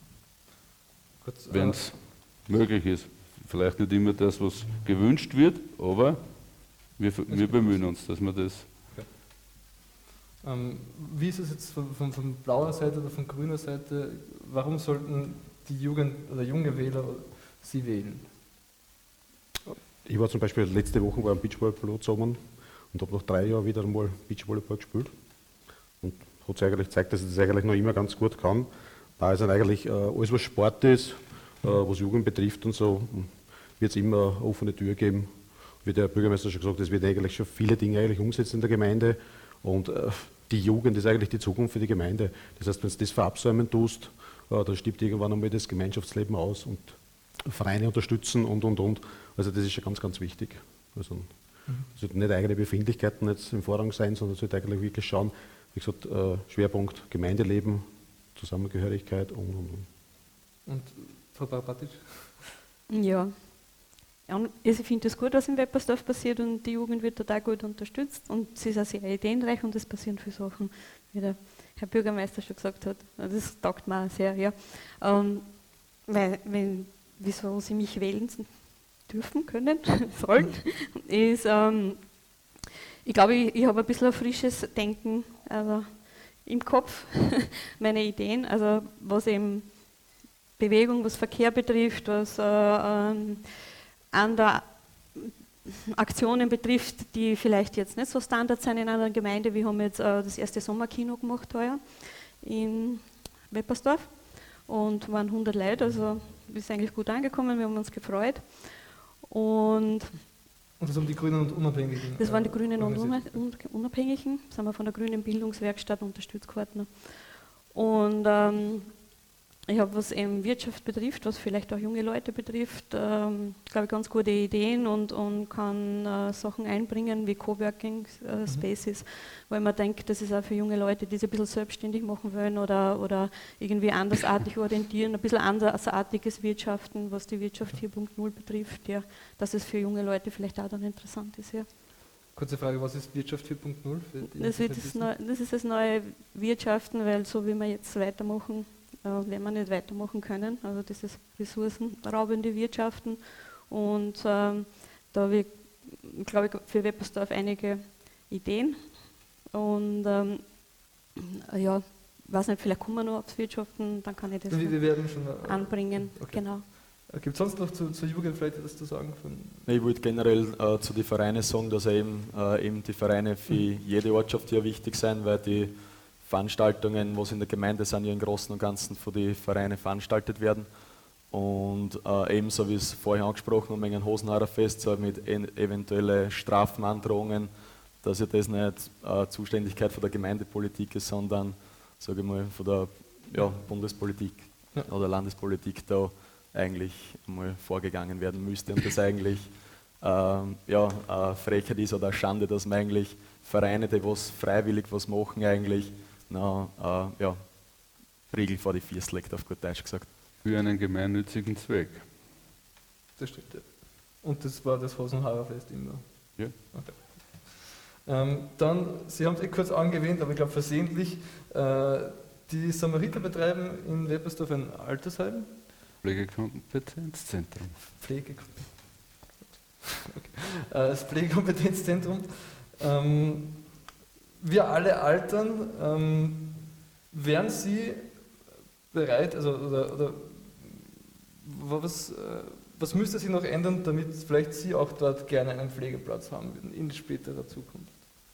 Wenn es äh, möglich ist. Vielleicht nicht immer das, was gewünscht wird, aber wir, wir bemühen uns, dass wir das. Okay. Ähm, wie ist es jetzt von, von, von blauer Seite oder von grüner Seite? Warum sollten die Jugend oder junge Wähler Sie wählen? Ich war zum Beispiel letzte Woche war am Beachvolleyball zusammen und habe nach drei Jahren wieder einmal Beachvolleyball gespielt. Und hat sich eigentlich gezeigt, dass ich das eigentlich noch immer ganz gut kann. Da ist dann eigentlich äh, alles, was Sport ist, äh, was Jugend betrifft und so, wird es immer eine offene Tür geben. Wie der Bürgermeister schon gesagt hat, es wird eigentlich schon viele Dinge eigentlich umsetzen in der Gemeinde. Und äh, die Jugend ist eigentlich die Zukunft für die Gemeinde. Das heißt, wenn du das verabsäumen tust, äh, dann stirbt irgendwann einmal das Gemeinschaftsleben aus und Vereine unterstützen und, und, und. Also das ist schon ganz, ganz wichtig. Also mhm. es sollten nicht eigene Befindlichkeiten jetzt im Vorrang sein, sondern es sollte eigentlich wirklich schauen, wie gesagt, äh, Schwerpunkt Gemeindeleben, Zusammengehörigkeit und, und, und. Und Frau Barabatic? Ja. Ja, ich finde es gut, was in Weppersdorf passiert und die Jugend wird total gut unterstützt und sie ist auch sehr ideenreich und es passieren viele Sachen, wie der Herr Bürgermeister schon gesagt hat. Das taugt mir auch sehr, ja. Ähm, weil, wenn, wieso sie mich wählen dürfen, können, sollen, ist, ähm, ich glaube, ich, ich habe ein bisschen ein frisches Denken also im Kopf, meine Ideen, also was eben Bewegung, was Verkehr betrifft, was äh, ähm, andere Aktionen betrifft, die vielleicht jetzt nicht so Standard sind in einer Gemeinde. Wir haben jetzt äh, das erste Sommerkino gemacht heuer in Weppersdorf und waren hundert Leute, also ist eigentlich gut angekommen, wir haben uns gefreut. Und, und das haben die Grünen und Unabhängigen? Das waren die Grünen und Unabhängigen, das haben wir von der Grünen Bildungswerkstatt unterstützt geworden. Und ähm, ich habe, was eben Wirtschaft betrifft, was vielleicht auch junge Leute betrifft, ähm, glaube ich, ganz gute Ideen und, und kann äh, Sachen einbringen wie Coworking äh, Spaces, mhm. weil man denkt, das ist auch für junge Leute, die sich ein bisschen selbstständig machen wollen oder, oder irgendwie andersartig orientieren, ein bisschen andersartiges Wirtschaften, was die Wirtschaft vier Punkt null betrifft, ja, dass es für junge Leute vielleicht auch dann interessant ist. Ja. Kurze Frage, was ist Wirtschaft vier Punkt null? Das, wird das, neu, das ist das neue Wirtschaften, weil so wie wir jetzt weitermachen, äh, werden wir nicht weitermachen können. Also das ist ressourcenraubende Wirtschaften. Und ähm, da habe ich, glaube ich, für Weppersdorf einige Ideen. Und ähm, ja, weiß nicht, vielleicht kommen wir noch aufs Wirtschaften, dann kann ich das wir, wir werden schon, äh, anbringen. Okay. Genau. Gibt es sonst noch zu, zur Jugend vielleicht etwas zu sagen? Von Ich wollte generell äh, zu den Vereinen sagen, dass eben, äh, eben die Vereine für jede Ortschaft hier wichtig sind, weil die Veranstaltungen, was in der Gemeinde sind, ja im Großen und Ganzen von den Vereinen veranstaltet werden. Und äh, ebenso wie es vorher angesprochen haben, wegen Hosenhaarerfest, so mit en- eventuellen Strafandrohungen, dass ja das nicht äh, Zuständigkeit von der Gemeindepolitik ist, sondern, sage ich mal, von der ja, Bundespolitik ja. oder Landespolitik da eigentlich mal vorgegangen werden müsste und das eigentlich ähm, ja, eine Frechheit ist oder eine Schande, dass man eigentlich Vereine, die was freiwillig was machen, eigentlich na, äh, ja, Riegel vor die Füße legt, auf gut Deutsch gesagt. Für einen gemeinnützigen Zweck. Das stimmt, ja. Und das war das Hosenhaarerfest immer? Ja. Okay. Ähm, dann, Sie haben es eh kurz angewähnt, aber ich glaube versehentlich, äh, die Samariter betreiben in Weppersdorf ein Altersheim. Pflegekompetenzzentrum. Pflege okay. äh, das Pflegekompetenzzentrum. Ähm, wir alle altern. Ähm, wären Sie bereit, also oder, oder was, äh, was müsste sich noch ändern, damit vielleicht Sie auch dort gerne einen Pflegeplatz haben würden in späterer Zukunft?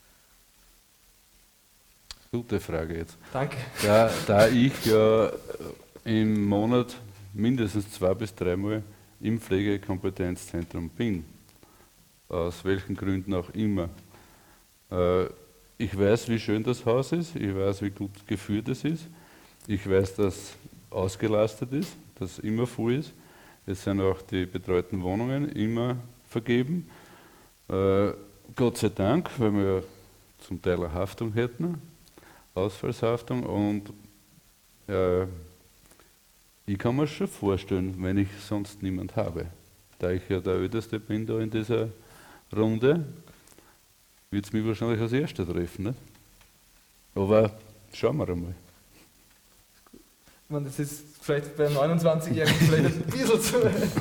Gute Frage jetzt. Danke. Da, da ich ja im Monat mindestens zwei bis dreimal im Pflegekompetenzzentrum bin, aus welchen Gründen auch immer. Äh, ich weiß, wie schön das Haus ist, ich weiß, wie gut geführt es ist, ich weiß, dass ausgelastet ist, dass immer voll ist. Es sind auch die betreuten Wohnungen immer vergeben. Äh, Gott sei Dank, weil wir ja zum Teil eine Haftung hätten, Ausfallshaftung, und äh, ich kann mir schon vorstellen, wenn ich sonst niemand habe, da ich ja der Älteste bin da in dieser Runde, wird es mich wahrscheinlich als Erster treffen. Nicht? Aber schauen wir einmal. Ich meine, das ist vielleicht bei neunundzwanzigjährigen vielleicht ein bisschen zu.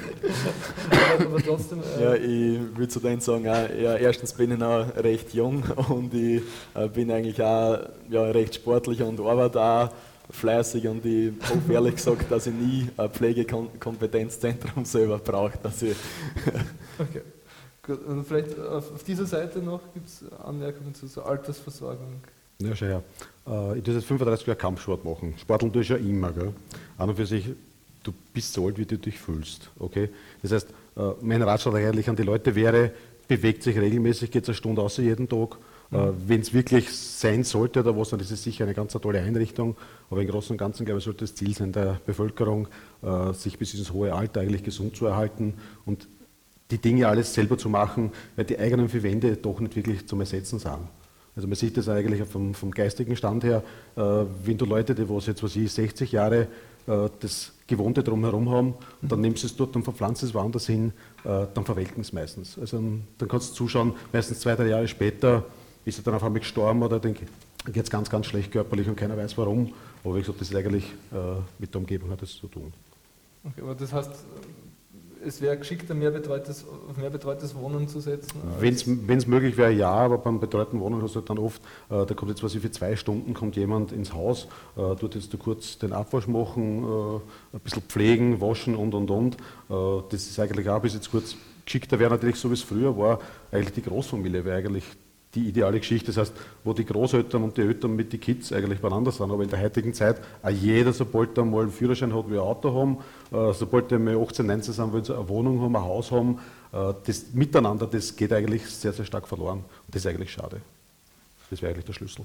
aber, aber trotzdem. Äh Ja, ich würde zu denen sagen, auch, ja, erstens bin ich noch recht jung und ich äh, bin eigentlich auch ja, recht sportlich und arbeite auch fleißig, und ich hoffe ehrlich gesagt, dass ich nie ein Pflegekompetenzzentrum selber brauche. Dass ich okay, gut. Und vielleicht auf, auf dieser Seite noch gibt es Anmerkungen zu so Altersversorgung. Ja, schau her. Äh, ich tue jetzt fünfunddreißig Jahre Kampfsport machen. Sporteln tue ich ja immer. Gell? An und für sich, du bist so alt, wie du dich fühlst. Okay? Das heißt, äh, mein Ratschlag eigentlich an die Leute wäre, bewegt sich regelmäßig, geht eine Stunde raus jeden Tag. Mhm. Wenn es wirklich sein sollte oder was, dann ist es sicher eine ganz tolle Einrichtung. Aber im Großen und Ganzen, glaube ich, sollte das Ziel sein der Bevölkerung, äh, sich bis ins hohe Alter eigentlich gesund zu erhalten und die Dinge alles selber zu machen, weil die eigenen vier Wände doch nicht wirklich zum Ersetzen sind. Also man sieht das eigentlich vom, vom geistigen Stand her, äh, wenn du Leute, die was jetzt was ich, sechzig Jahre äh, das Gewohnte drumherum haben, und dann nimmst du es dort und verpflanzt es woanders hin, äh, dann verwelken es meistens. Also dann kannst du zuschauen, meistens zwei, drei Jahre später ist er dann auf einmal gestorben oder dann geht es ganz, ganz schlecht körperlich und keiner weiß warum. Aber wie gesagt, das ist eigentlich äh, mit der Umgebung hat das zu tun. Okay, aber das heißt, es wäre geschickter, mehr betreutes, auf mehr betreutes Wohnen zu setzen? Wenn es möglich wäre, ja, aber beim betreuten Wohnen hast du halt dann oft, äh, da kommt jetzt was ich für zwei Stunden kommt jemand ins Haus, äh, tut jetzt da kurz den Abwasch machen, äh, ein bisschen pflegen, waschen und und und. Äh, das ist eigentlich auch bis jetzt kurz geschickter wäre natürlich so wie es früher war, eigentlich die Großfamilie wäre eigentlich die ideale Geschichte, das heißt, wo die Großeltern und die Eltern mit den Kids eigentlich beieinander sind, aber in der heutigen Zeit auch jeder, sobald er mal einen Führerschein hat, will ein Auto haben, äh, sobald er mal achtzehn, neunzehn sind, will sie eine Wohnung haben, ein Haus haben, äh, das Miteinander, das geht eigentlich sehr, sehr stark verloren und das ist eigentlich schade. Das wäre eigentlich der Schlüssel.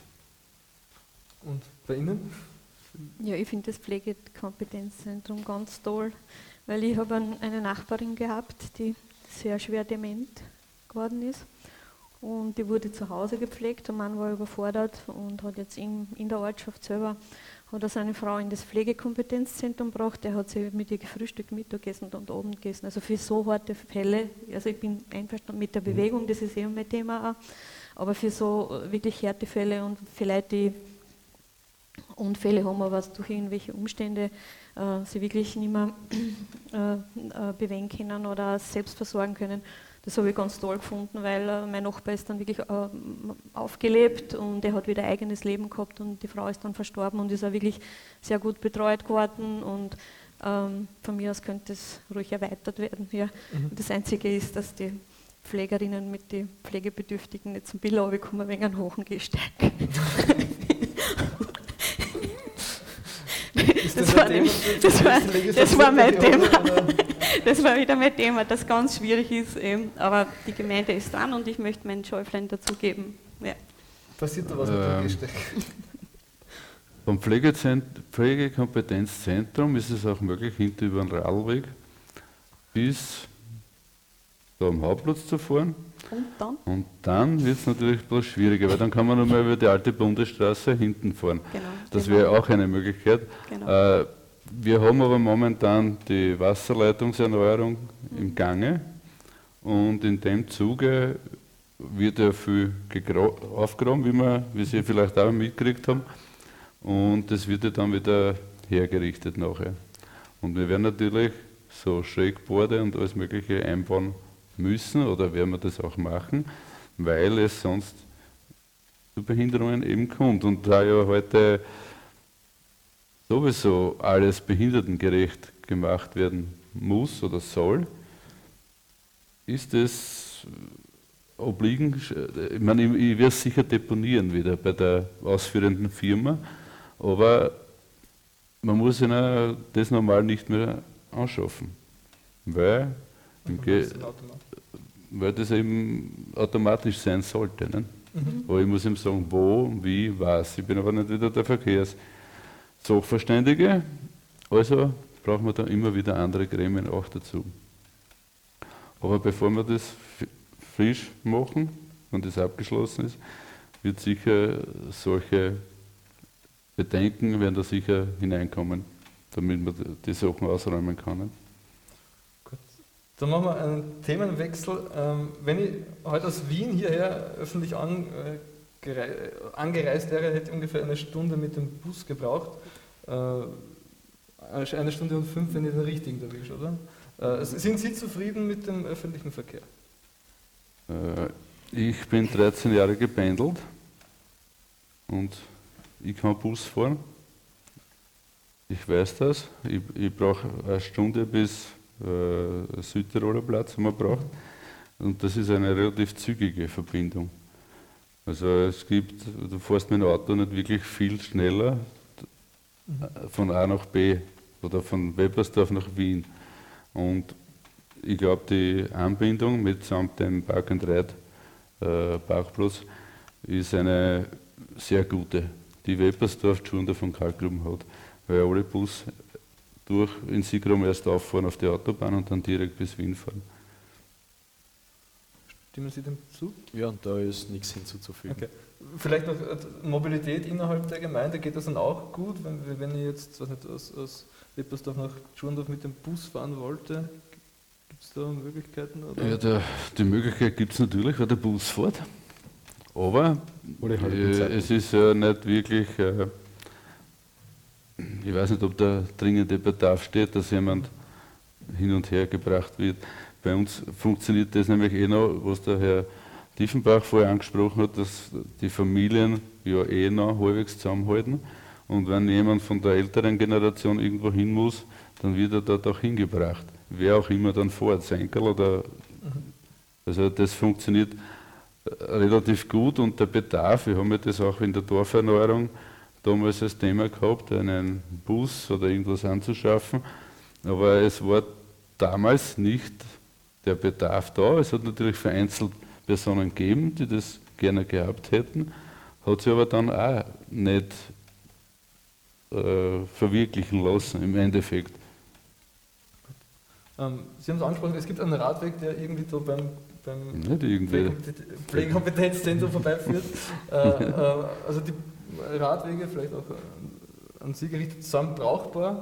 Und bei Ihnen? Ja, ich finde das Pflegekompetenzzentrum ganz toll, weil ich habe eine Nachbarin gehabt, die sehr schwer dement geworden ist. und die wurde zu Hause gepflegt. Der Mann war überfordert und hat jetzt in, in der Ortschaft selber hat er seine Frau in das Pflegekompetenzzentrum gebracht. Der hat sie mit ihr gefrühstückt, Mittagessen und Abend gegessen. Also für so harte Fälle, also ich bin einverstanden mit der Bewegung, das ist eh mein Thema auch, aber für so wirklich harte Fälle und vielleicht die Unfälle haben, aber durch irgendwelche Umstände äh, sie wirklich nicht mehr äh, äh, bewegen können oder selbst versorgen können. Das habe ich ganz toll gefunden, weil äh, mein Nachbar ist dann wirklich äh, aufgelebt und er hat wieder ein eigenes Leben gehabt und die Frau ist dann verstorben und ist auch wirklich sehr gut betreut geworden und ähm, von mir aus könnte es ruhig erweitert werden. Ja. Mhm. Das Einzige ist, dass die Pflegerinnen mit den Pflegebedürftigen nicht zum Bill runterkommen wegen einem hohen Gehsteig. Das war, das, war, das war mein Thema. Das war wieder mein Thema, das ganz schwierig ist. Eben. Aber die Gemeinde ist dran und ich möchte mein Schäuflein dazugeben. Ja. Passiert da was mit dem Gesteck? Vom Pflegekompetenzzentrum ist es auch möglich, hinter über den Radlweg bis da am Hauptplatz zu fahren. Und dann? Und dann wird es natürlich bloß schwieriger, weil dann kann man nur mal über die alte Bundesstraße hinten fahren. Genau, das wäre auch eine Möglichkeit. Genau. Äh, wir haben aber momentan die Wasserleitungserneuerung mhm. im Gange und in dem Zuge wird ja viel aufgegraben, wie, wir, wie Sie vielleicht auch mitgekriegt haben, und das wird ja dann wieder hergerichtet nachher. Und wir werden natürlich so Schrägborde und alles Mögliche einbauen müssen oder werden wir das auch machen, weil es sonst zu Behinderungen eben kommt. Und da ja heute sowieso alles behindertengerecht gemacht werden muss oder soll, ist es obliegen, ich meine, ich, ich werde es sicher deponieren wieder bei der ausführenden Firma, aber man muss ihnen das normal nicht mehr anschaffen, weil weil das eben automatisch sein sollte. Ne? Mhm. Aber ich muss ihm sagen, wo, wie, was. Ich bin aber nicht wieder der Verkehrssachverständige, also brauchen wir da immer wieder andere Gremien auch dazu. Aber bevor wir das frisch machen, wenn das abgeschlossen ist, wird sicher solche Bedenken werden da sicher hineinkommen, damit man die Sachen ausräumen kann. Dann machen wir einen Themenwechsel. Wenn ich heute aus Wien hierher öffentlich angereist wäre, hätte ich ungefähr eine Stunde mit dem Bus gebraucht. Eine Stunde und fünf, wenn ich den richtigen erwische, oder? Sind Sie zufrieden mit dem öffentlichen Verkehr? Ich bin dreizehn Jahre gependelt und ich kann Bus fahren. Ich weiß das. Ich, ich brauche eine Stunde bis Äh, Südtiroler Platz haben wir braucht. Und das ist eine relativ zügige Verbindung. Also es gibt, du fährst mit dem Auto nicht wirklich viel schneller von A nach B oder von Weppersdorf nach Wien. Und ich glaube, die Anbindung mitsamt dem Park and Ride äh, Parkplatz ist eine sehr gute, die Weppersdorf schon davon Kalkgruben hat, weil alle Bus durch in Sigrum erst auffahren auf die Autobahn und dann direkt bis Wien fahren. Stimmen Sie dem zu? Ja, und da ist nichts hinzuzufügen. Okay. Vielleicht noch Mobilität innerhalb der Gemeinde, geht das dann auch gut, wenn, wenn ich jetzt was nicht, aus, aus Weppersdorf nach Schurndorf mit dem Bus fahren wollte? Gibt es da Möglichkeiten? Oder? Ja, der, die Möglichkeit gibt es natürlich, weil der Bus fährt. Aber äh, es ist ja nicht wirklich... Äh, Ich weiß nicht, ob der dringende Bedarf steht, dass jemand hin und her gebracht wird. Bei uns funktioniert das nämlich eh noch, was der Herr Tiefenbach vorher angesprochen hat, dass die Familien ja eh noch halbwegs zusammenhalten. Und wenn jemand von der älteren Generation irgendwo hin muss, dann wird er dort auch hingebracht. Wer auch immer dann fährt, sein Enkel oder. Also das funktioniert relativ gut und der Bedarf, wir haben ja das auch in der Dorferneuerung damals als Thema gehabt, einen Bus oder irgendwas anzuschaffen, aber es war damals nicht der Bedarf da. Es hat natürlich vereinzelt Personen gegeben, die das gerne gehabt hätten, hat sich aber dann auch nicht äh, verwirklichen lassen im Endeffekt. Ähm, Sie haben es angesprochen, es gibt einen Radweg, der irgendwie da beim, beim Nicht irgendwie. Pflegekompetenzzentrum vorbeiführt. äh, äh, also die Radwege, vielleicht auch äh, an Sie gerichtet, sind brauchbar?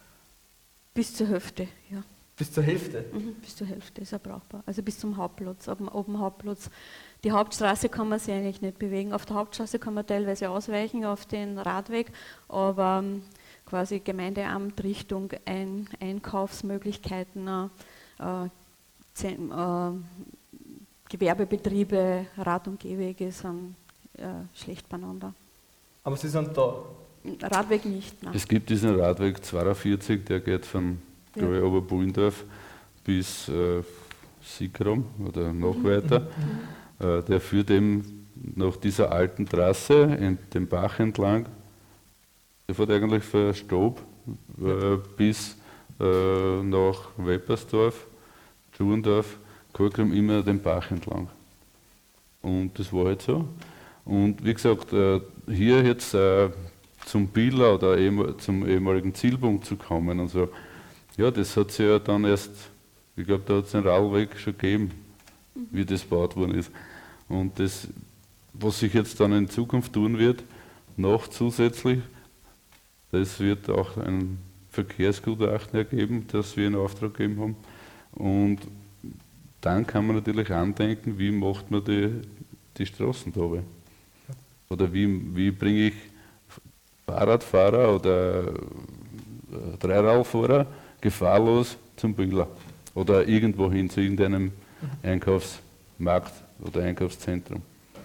Bis zur Hälfte, ja. Bis zur Hälfte? Mhm, bis zur Hälfte ist er brauchbar. Also bis zum Hauptplatz, ab, dem- ab dem Hauptplatz. Die Hauptstraße kann man sich eigentlich nicht bewegen. Auf der Hauptstraße kann man teilweise ausweichen auf den Radweg, aber ähm, quasi Gemeindeamt Richtung Ein Einkaufsmöglichkeiten, äh, Zen- äh, Gewerbebetriebe, Rad- und Gehwege sind äh, schlecht beieinander. Aber Sie sind da? Radweg nicht, nein. Es gibt diesen Radweg zweiundvierzig, der geht von Ja. ja. Oberbullendorf bis äh, Siegrum oder noch weiter. Äh, der führt eben nach dieser alten Trasse in den Bach entlang. Der fährt eigentlich von Stob äh, bis äh, nach Weppersdorf, Schurendorf, Kurkrum, immer den Bach entlang. Und das war halt so. Und wie gesagt, äh, hier jetzt äh, zum Billa oder ehem- zum ehemaligen Zielpunkt zu kommen und so, ja, das hat sich ja dann erst, ich glaube, da hat es einen Radweg schon gegeben, wie das gebaut worden ist. Und das, was sich jetzt dann in Zukunft tun wird, noch zusätzlich, das wird auch ein Verkehrsgutachten ergeben, das wir in Auftrag gegeben haben. Und dann kann man natürlich andenken, wie macht man die, die Straßen da oben. Oder wie, wie bringe ich Fahrradfahrer oder äh, Dreiradfahrer gefahrlos zum Billa oder irgendwo hin zu irgendeinem Einkaufsmarkt oder Einkaufszentrum.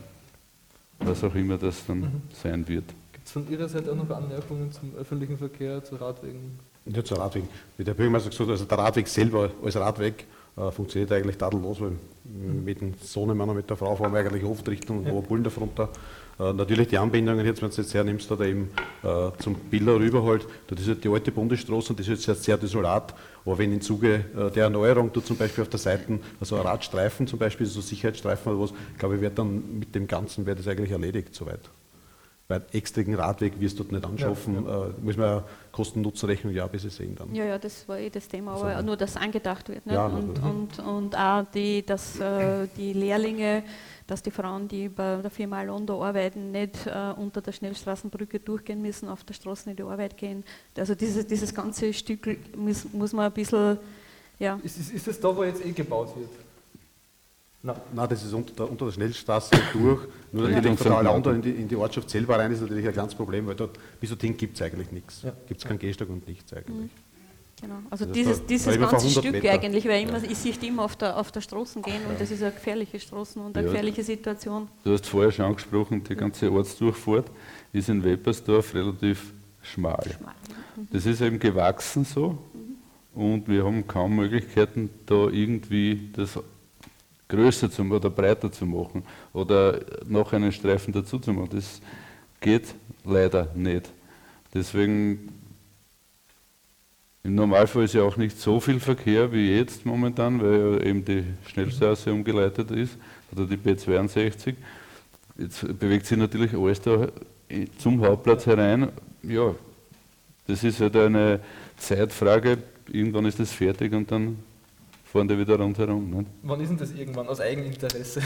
Was auch immer das dann Mhm. sein wird. Gibt es von Ihrer Seite auch noch Anmerkungen zum öffentlichen Verkehr, zu Radwegen? Ja, zur Radweg. Wie der Bürgermeister gesagt hat, also der Radweg selber als Radweg äh, funktioniert eigentlich tadellos, weil mit dem Sohnemann und mit der Frau fahren wir eigentlich oft Richtung Ja. Oberbullendorf runter. Äh, natürlich die Anbindungen, jetzt, wenn du jetzt hernimmst, da eben äh, zum Billa rüber halt, das ist halt die alte Bundesstraße und das ist jetzt sehr desolat, aber wenn im Zuge äh, der Erneuerung du zum Beispiel auf der Seite, also ein Radstreifen zum Beispiel, so Sicherheitsstreifen oder was, glaube ich, wird dann mit dem Ganzen wäre das eigentlich erledigt soweit. Weil extrigen Radweg wirst du dort nicht anschaffen, Ja, Äh, muss man ja Kosten-Nutzen-Rechnung ja ein bisschen sehen dann. Ja, ja, das war eh das Thema, aber So. nur, dass angedacht wird. Nicht? Ja, und, natürlich. und, und auch die, dass äh, die Lehrlinge, dass die Frauen, die bei der Firma Alondo arbeiten, nicht äh, unter der Schnellstraßenbrücke durchgehen müssen, auf der Straße in die Arbeit gehen. Also dieses, dieses ganze Stück muss, muss man ein bisschen, ja. Ist, ist, ist das da, wo jetzt eh gebaut wird? Nein. Nein, das ist unter der, unter der Schnellstraße durch. Nur Ja. natürlich von Ja. der Alaunder in die, in die Ortschaft selber rein ist natürlich ein kleines Problem, weil dort bis dorthin gibt es eigentlich nichts. Ja. Gibt es keinen Gehsteig und nichts eigentlich. Genau. Also Also dieses, da- dieses da über ganze hundert Stück Meter. eigentlich, weil immer, ich sehe immer auf der, auf der Straße gehen und das ist eine gefährliche Straße und eine Ja. gefährliche Situation. Du hast vorher schon angesprochen, die ganze Ortsdurchfahrt ist in Weppersdorf relativ schmal. Schmal. Das ist eben gewachsen so und wir haben kaum Möglichkeiten, da irgendwie das größer zu, oder breiter zu machen oder noch einen Streifen dazu zu machen. Das geht leider nicht. Deswegen, im Normalfall ist ja auch nicht so viel Verkehr wie jetzt momentan, weil ja eben die Schnellstraße umgeleitet ist oder die B zweiundsechzig. Jetzt bewegt sich natürlich alles da zum Hauptplatz herein. Ja, das ist halt eine Zeitfrage. Irgendwann ist das fertig und dann fahren die wieder rundherum. Nicht? Wann ist denn das irgendwann? Aus Eigeninteresse?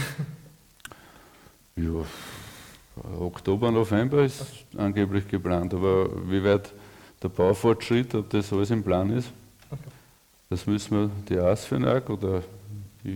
Ja, Oktober, November ist angeblich geplant, aber wie weit der Baufortschritt, ob das alles im Plan ist, Okay. das müssen wir die ASFINAG oder die,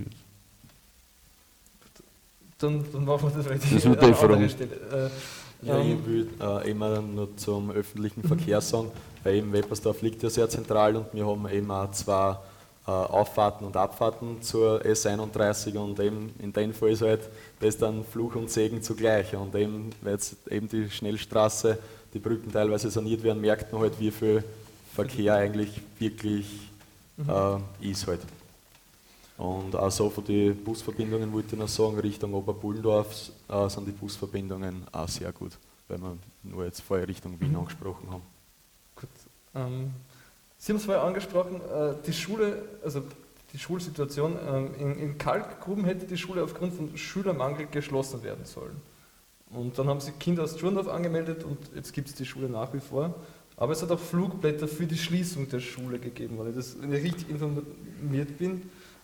Dann, dann machen wir das vielleicht Das wird an die Frage. anderer Stelle. Äh, Ja, ähm, ich will äh, immer nur zum öffentlichen Verkehr sagen, weil eben Weppersdorf liegt ja sehr zentral und wir haben eben auch zwei äh, Auffahrten und Abfahrten zur S einunddreißig und eben in dem Fall ist halt das dann Fluch und Segen zugleich und eben, weil jetzt eben die Schnellstraße, die Brücken teilweise saniert werden, merkt man halt, wie viel Verkehr eigentlich wirklich äh, ist halt. Und auch so von den Busverbindungen wollte ich noch sagen, Richtung Oberbullendorf äh, sind die Busverbindungen auch sehr gut, weil wir nur jetzt vorher Richtung Wien angesprochen haben. Gut. Ähm, Sie haben es vorher angesprochen, äh, die Schule, also die Schulsituation. Ähm, in, in Kalkgruben hätte die Schule aufgrund von Schülermangel geschlossen werden sollen. Und dann haben sie Kinder aus Schurndorf angemeldet und jetzt gibt es die Schule nach wie vor. Aber es hat auch Flugblätter für die Schließung der Schule gegeben, weil ich das, wenn ich richtig informiert bin.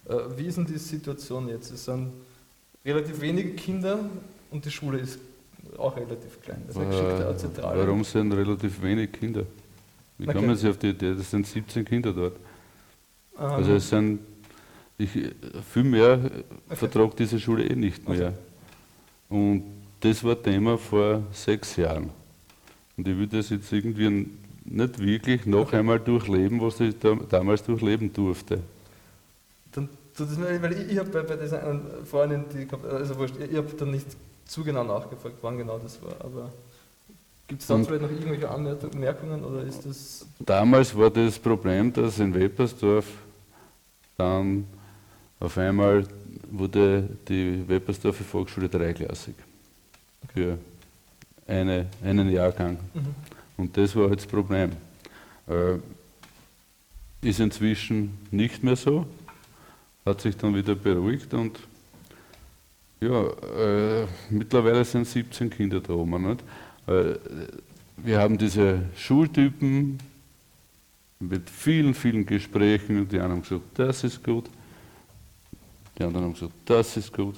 Äh, wie ist denn die Situation jetzt? Es sind relativ wenige Kinder und die Schule ist auch relativ klein. Das ist eine geschickte Äh, Zentrale. warum sind relativ wenig Kinder? Wie Okay. kommen Sie auf die Idee? Das sind siebzehn Kinder dort. Ähm, Also es sind, ich, viel mehr Okay. vertragt diese Schule eh nicht mehr. Und das war Thema vor sechs Jahren. Und ich will das jetzt irgendwie nicht wirklich noch einmal durchleben, was ich da, damals durchleben durfte. Dann tut es mir, weil ich, ich habe bei, bei dieser einen Freundin, die, also wurscht, ich, ich habe dann nicht zu genau nachgefragt, wann genau das war, aber gibt es sonst Und- vielleicht noch irgendwelche Anmerkungen oder ist das... Damals war das Problem, dass in Weppersdorf dann auf einmal wurde die Weppersdorfer Volksschule dreiklassig für eine, einen Jahrgang. Mhm. Und das war halt das Problem. Äh, ist inzwischen nicht mehr so, hat sich dann wieder beruhigt und ja, äh, mittlerweile sind siebzehn Kinder da oben. Nicht? Äh, wir haben diese Schultypen mit vielen, vielen Gesprächen und die einen haben gesagt, das ist gut, die anderen haben gesagt, das ist gut.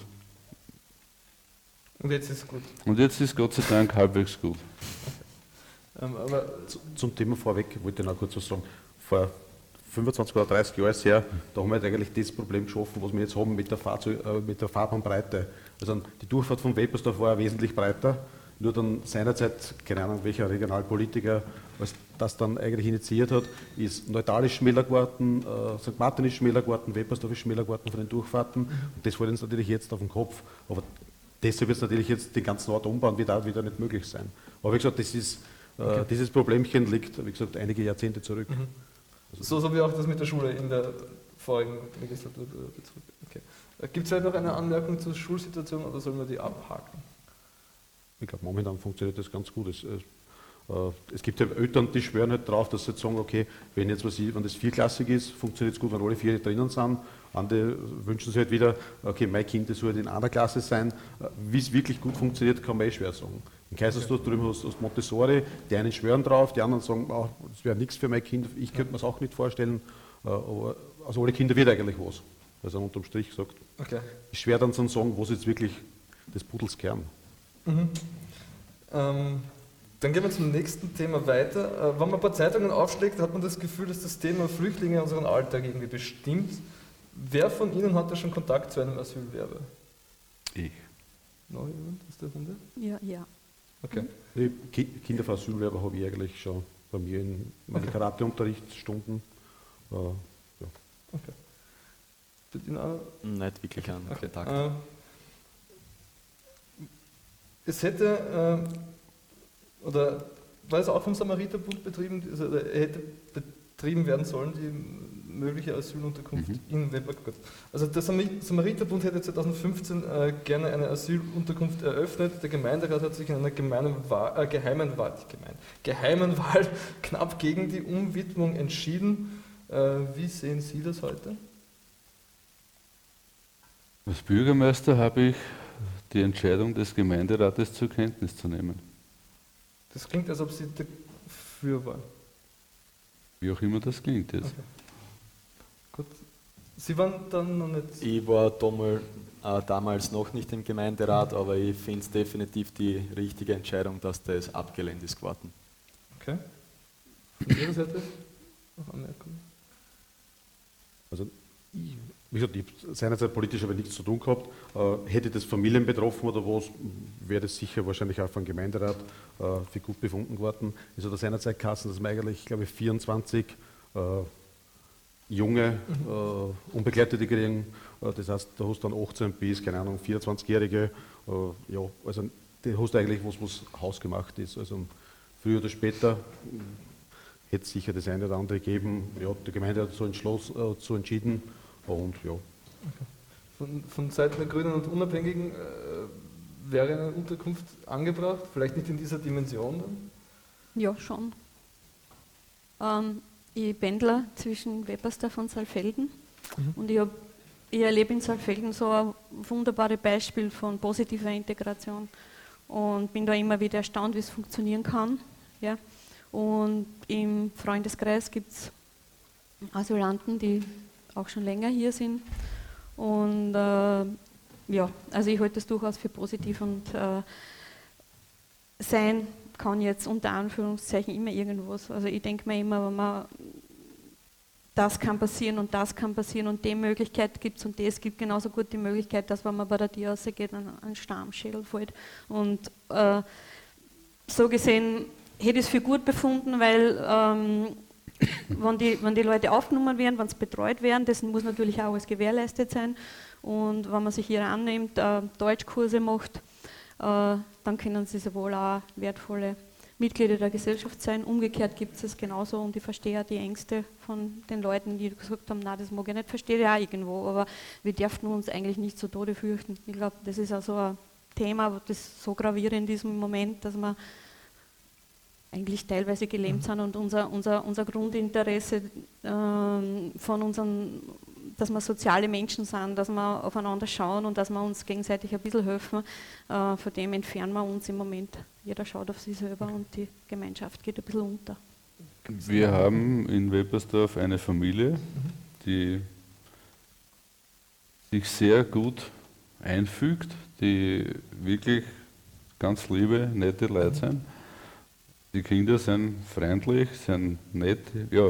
Und jetzt ist es gut. Und jetzt ist Gott sei Dank halbwegs gut. Ähm, aber Z- Zum Thema vorweg wollte ich noch kurz was sagen. Vor fünfundzwanzig oder dreißig Jahren ist her, da haben wir halt eigentlich das Problem geschaffen, was wir jetzt haben mit der, Fahrzeug, äh, mit der Fahrbahnbreite. Also die Durchfahrt von Weppersdorf war ja wesentlich breiter, nur dann seinerzeit, keine Ahnung welcher Regionalpolitiker, was das dann eigentlich initiiert hat, ist Neutal ist Schmälergarten, äh, Sankt Martin ist Schmälergarten, Weppersdorf ist Schmälergarten von den Durchfahrten. Und das fällt uns natürlich jetzt auf den Kopf. Aber deshalb wird es natürlich jetzt den ganzen Ort umbauen, wird auch wieder nicht möglich sein. Aber wie gesagt, das ist, äh, Okay. dieses Problemchen liegt, wie gesagt, einige Jahrzehnte zurück. Mhm. So, so wie auch das mit der Schule in der vorigen Legislatur. Okay. Gibt es halt noch eine Anmerkung zur Schulsituation oder sollen wir die abhaken? Ich glaube, momentan funktioniert das ganz gut. Es, es, äh, es gibt ja Eltern, die schwören halt drauf, dass sie jetzt sagen, okay, wenn jetzt was ich, wenn das vierklassig ist, funktioniert es gut, wenn alle vier drinnen sind. Andere wünschen sich halt wieder, okay, mein Kind das soll halt in einer Klasse sein. Äh, Wie es wirklich gut funktioniert, kann man eh schwer sagen. In Kaisersdorf drüben hast du Montessori, die einen schwören drauf, die anderen sagen, oh, das wäre nichts für mein Kind, ich könnte mir es auch nicht vorstellen. Äh, Aber aus alle Kinder wird eigentlich was. Also unterm Strich gesagt, Okay. ist schwer dann zu sagen, was jetzt wirklich des Pudels Kern. Mhm. Ähm, dann gehen wir zum nächsten Thema weiter. Äh, wenn man ein paar Zeitungen aufschlägt, hat man das Gefühl, dass das Thema Flüchtlinge unseren Alltag irgendwie bestimmt. Wer von Ihnen hatte schon Kontakt zu einem Asylwerber? Ich. Noch jemand aus der Runde? Ja, ja. Okay. Die Ki- Kinder für Asylwerber habe ich eigentlich schon bei mir in meinen Karateunterrichtsstunden. Äh, ja. Mit Ihnen auch? Nicht wirklich einen Okay. Kontakt. Äh, es hätte, äh, oder war es auch vom Samariterbund betrieben, also oder hätte betrieben werden sollen, die mögliche Asylunterkunft Mhm. in Weppergott. Also der Samari- Samariterbund hätte zweitausendfünfzehn äh, gerne eine Asylunterkunft eröffnet. Der Gemeinderat hat sich in einer gemeinen Wahl, äh, geheimen, Wahl, gemein, geheimen Wahl knapp gegen die Umwidmung entschieden. Äh, wie sehen Sie das heute? Als Bürgermeister habe ich die Entscheidung des Gemeinderates zur Kenntnis zu nehmen. Das klingt, als ob Sie dafür waren. Wie auch immer das klingt jetzt. Okay. Gut. Sie waren dann noch nicht. Ich war damals, äh, damals noch nicht im Gemeinderat, aber ich finde es definitiv die richtige Entscheidung, dass das abgelehnt ist geworden. Okay. Von Ihrer Seite noch Anmerkungen? Also, ich, wie gesagt, ich habe seinerzeit politisch aber nichts zu tun gehabt. Äh, hätte das Familien betroffen oder was, wäre das sicher wahrscheinlich auch vom Gemeinderat äh, für gut befunden worden. Es hat also seinerzeit geheißen, dass wir eigentlich, glaube ich, vierundzwanzig äh, junge, äh, Unbegleitete kriegen. Äh, das heißt, da hast du dann achtzehn bis, keine Ahnung, vierundzwanzigjährige. Äh, ja, also da hast du eigentlich was, was hausgemacht ist. Also früher oder später hätte es sicher das eine oder andere gegeben. Ja, die Gemeinde hat so, entschloss, äh, so entschieden und ja. Von, von Seiten der Grünen und Unabhängigen äh, wäre eine Unterkunft angebracht, vielleicht nicht in dieser Dimension dann? Ja, schon. Ähm, ich pendle zwischen Weppersdorf und Saalfelden Mhm. und ich, hab, ich erlebe in Saalfelden so ein wunderbares Beispiel von positiver Integration und bin da immer wieder erstaunt, wie es funktionieren kann. Ja. Und im Freundeskreis gibt es Asylanten, die auch schon länger hier sind Und äh, ja, also ich halte das durchaus für positiv und äh, sein kann jetzt unter Anführungszeichen immer irgendwas. Also ich denke mir immer, wenn man das kann passieren und das kann passieren und die Möglichkeit gibt es und das gibt genauso gut die Möglichkeit, dass wenn man bei der Dialyse geht, ein, ein Stammschädel fällt. Und äh, so gesehen hätte ich es für gut befunden, weil ähm, wenn, die, wenn die Leute aufgenommen werden, wenn sie betreut werden, das muss natürlich auch alles gewährleistet sein. Und wenn man sich hier annimmt, äh, Deutschkurse macht, äh, dann können sie sehr wohl auch wertvolle Mitglieder der Gesellschaft sein. Umgekehrt gibt es es genauso und ich verstehe auch die Ängste von den Leuten, die gesagt haben, nein, das mag ich nicht, verstehe ich auch irgendwo, aber wir dürfen uns eigentlich nicht zu Tode fürchten. Ich glaube, das ist auch so ein Thema, das so gravierend in diesem Moment, dass wir eigentlich teilweise gelähmt sind und unser, unser, unser Grundinteresse ähm, von unseren, dass wir soziale Menschen sind, dass wir aufeinander schauen und dass wir uns gegenseitig ein bisschen helfen, äh, von dem entfernen wir uns im Moment. Jeder schaut auf sich selber und die Gemeinschaft geht ein bisschen unter. Wir haben in Weppersdorf eine Familie, die sich sehr gut einfügt, die wirklich ganz liebe, nette Leute sind. Die Kinder sind freundlich, sind nett. Ja,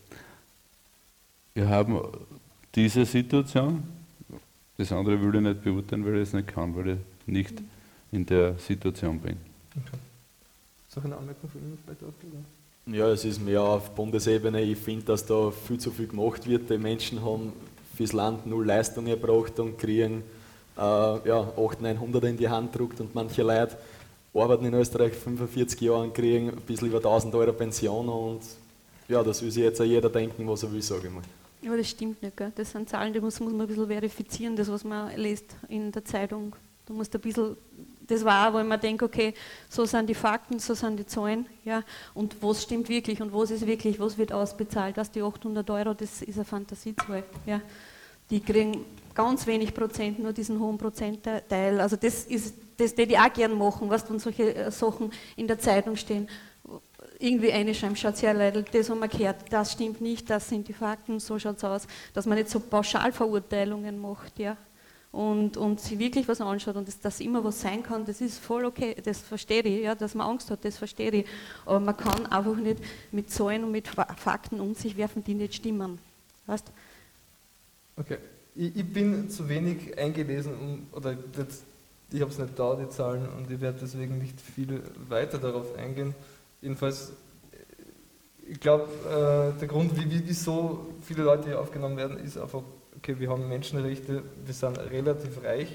wir haben diese Situation, das andere will ich nicht beurteilen, weil ich es nicht kann, weil ich nicht in der Situation bin. Okay. Ist auch eine Anmerkung von Ihnen vielleicht auch? Oder? Ja, es ist mehr auf Bundesebene. Ich finde, dass da viel zu viel gemacht wird. Die Menschen haben fürs Land null Leistung erbracht und kriegen äh, ja, achthundert, neunhundert in die Hand gedruckt und manche Leute arbeiten in Österreich fünfundvierzig Jahre und kriegen ein bisschen über tausend Euro Pension und ja, das will sich jetzt auch jeder denken, was er will, sage ich mal. Ja, das stimmt nicht, gell? Das sind Zahlen, die muss, muss man ein bisschen verifizieren, das was man liest in der Zeitung. Du musst ein bisschen, das war auch, wo ich mir denke, okay, so sind die Fakten, so sind die Zahlen, ja, und was stimmt wirklich und was ist wirklich, was wird ausbezahlt, dass die achthundert Euro, das ist eine Fantasiezahl, ja. Die kriegen ganz wenig Prozent, nur diesen hohen Prozentteil, also das ist, das die die auch gern machen, was dann solche Sachen in der Zeitung stehen, irgendwie einschreiben, schaut sehr leid, das haben wir gehört, das stimmt nicht, das sind die Fakten, so schaut es aus, dass man nicht so Pauschalverurteilungen macht, ja. Und, und sich wirklich was anschaut und dass das immer was sein kann, das ist voll okay, das verstehe ich, ja, dass man Angst hat, das verstehe ich. Aber man kann einfach nicht mit Zahlen und mit Fakten um sich werfen, die nicht stimmen. Weißt? Okay, ich, ich bin zu wenig eingelesen, um, oder das, ich habe es nicht da, die Zahlen, und ich werde deswegen nicht viel weiter darauf eingehen. Jedenfalls, ich glaube, äh, der Grund, wie, wie, wieso viele Leute hier aufgenommen werden, ist einfach, okay, wir haben Menschenrechte, wir sind relativ reich.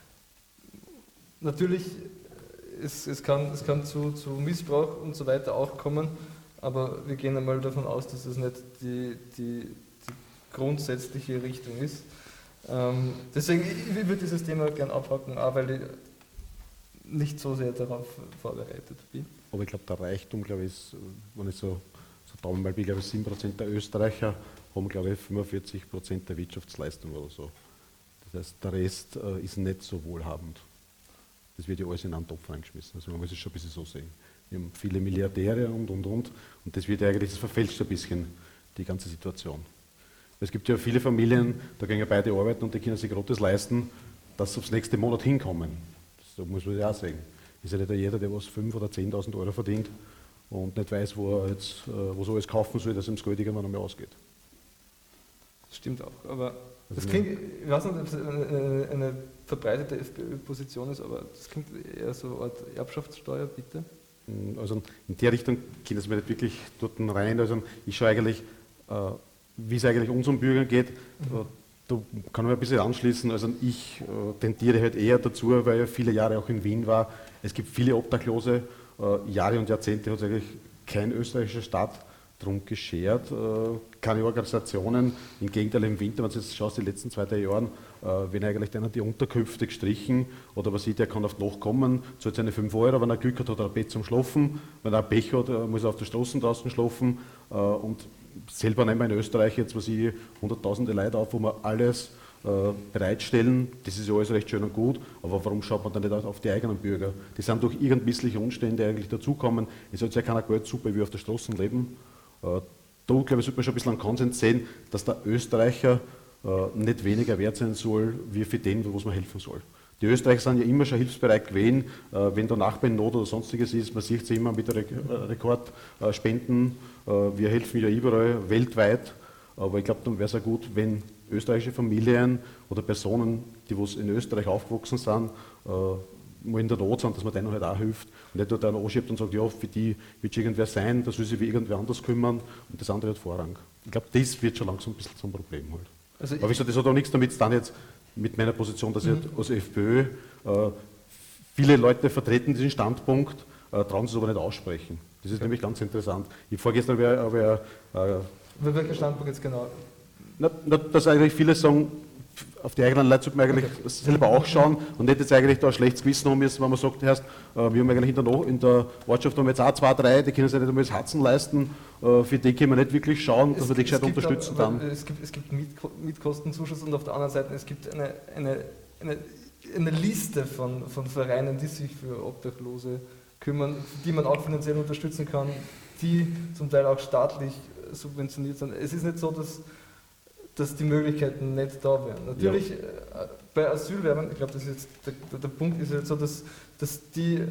Natürlich, es, es kann, es kann zu, zu Missbrauch und so weiter auch kommen, aber wir gehen einmal davon aus, dass das nicht die, die, die grundsätzliche Richtung ist. Ähm, deswegen, ich, ich würde dieses Thema gerne abhaken, auch weil ich nicht so sehr darauf vorbereitet bin. Aber ich glaube, der Reichtum, glaube ich, ist, wenn ich so, so Daumen mal bin, glaube ich, sieben Prozent der Österreicher haben, glaube ich, fünfundvierzig Prozent der Wirtschaftsleistung oder so. Das heißt, der Rest äh, ist nicht so wohlhabend. Das wird ja alles in einen Topf reingeschmissen. Also man muss es schon ein bisschen so sehen. Wir haben viele Milliardäre und, und, und. Und das wird ja eigentlich, das verfälscht ein bisschen die ganze Situation. Es gibt ja viele Familien, da gehen ja beide arbeiten und die können sich gerade das leisten, dass sie aufs nächste Monat hinkommen. So muss man ja auch sagen. Ist ja nicht jeder, der was fünftausend oder zehntausend Euro verdient und nicht weiß, wo er jetzt, wo er alles kaufen soll, dass ihm das Geld irgendwann einmal ausgeht. Das stimmt auch, aber das klingt, ich weiß nicht, ob es eine, eine verbreitete FPÖ-Position ist, aber das klingt eher so eine Art Erbschaftssteuer, bitte. Also in der Richtung geht es mir nicht wirklich dort rein. Also ich schaue eigentlich, wie es eigentlich unseren Bürgern geht. Mhm. Da kann man ein bisschen anschließen. Also ich tendiere halt eher dazu, weil ich viele Jahre auch in Wien war. Es gibt viele Obdachlose. Jahre und Jahrzehnte hat es eigentlich kein österreichischer Staat drum geschert, keine Organisationen, im Gegenteil im Winter, wenn du jetzt schaust, die letzten zwei, drei Jahren, wenn eigentlich einer die Unterkünfte gestrichen oder was sieht, der kann auf die Nacht kommen, zahlt seine fünf Euro, wenn er Glück hat, hat er ein Bett zum Schlafen, wenn er ein Pech hat, muss er auf der Straße draußen schlafen und selber nehmen wir in Österreich jetzt, was ich, hunderttausende Leute auf, wo wir alles äh, bereitstellen, das ist ja alles recht schön und gut, aber warum schaut man dann nicht auf die eigenen Bürger? Die sind durch irgend missliche Umstände eigentlich dazukommen, es hat ja keiner Geldsuppe wie auf der Straße leben. Äh, da, glaube ich, sollte man schon ein bisschen einen Konsens sehen, dass der Österreicher nicht weniger wert sein soll, wie für den, was man helfen soll. Die Österreicher sind ja immer schon hilfsbereit gewesen, wenn der Nachbar in Not oder sonstiges ist. Man sieht sie immer mit Rekordspenden. Wir helfen ja überall weltweit. Aber ich glaube, dann wäre es auch gut, wenn österreichische Familien oder Personen, die was in Österreich aufgewachsen sind, mal in der Not sind, dass man denen halt auch hilft und nicht nur dann anschiebt und sagt, ja, für die wird irgendwer sein, da soll sich wie irgendwer anders kümmern und das andere hat Vorrang. Ich glaube, das wird schon langsam ein bisschen zum Problem halt. Also aber wie gesagt, das hat auch nichts damit dann jetzt mit meiner Position, dass ich mhm. als FPÖ äh, viele Leute vertreten diesen Standpunkt, äh, trauen sie es aber nicht aussprechen. Das ist okay. nämlich ganz interessant. Ich vorgestern habe äh, welcher Standpunkt jetzt genau? Na, na, dass eigentlich viele sagen, auf die eigenen Leute sollte man eigentlich okay. selber auch schauen und nicht jetzt eigentlich da ein schlechtes Gewissen haben müssen, wenn man sagt, erst, äh, wir haben eigentlich in der, in der Ortschaft haben wir jetzt auch zwei, drei, die können sich nicht einmal das Hatzen leisten, äh, für die können wir nicht wirklich schauen, dass es wir die gescheit unterstützen auch, dann. Es gibt, es gibt Mietkostenzuschuss und auf der anderen Seite es gibt eine, eine, eine, eine Liste von, von Vereinen, die sich für Obdachlose kümmern, die man auch finanziell unterstützen kann, die zum Teil auch staatlich subventioniert sind. Es ist nicht so, dass dass die Möglichkeiten nicht da wären. Natürlich, ja. äh, bei Asylwerbern, ich glaube, das ist jetzt der, der Punkt ist jetzt so, dass, dass die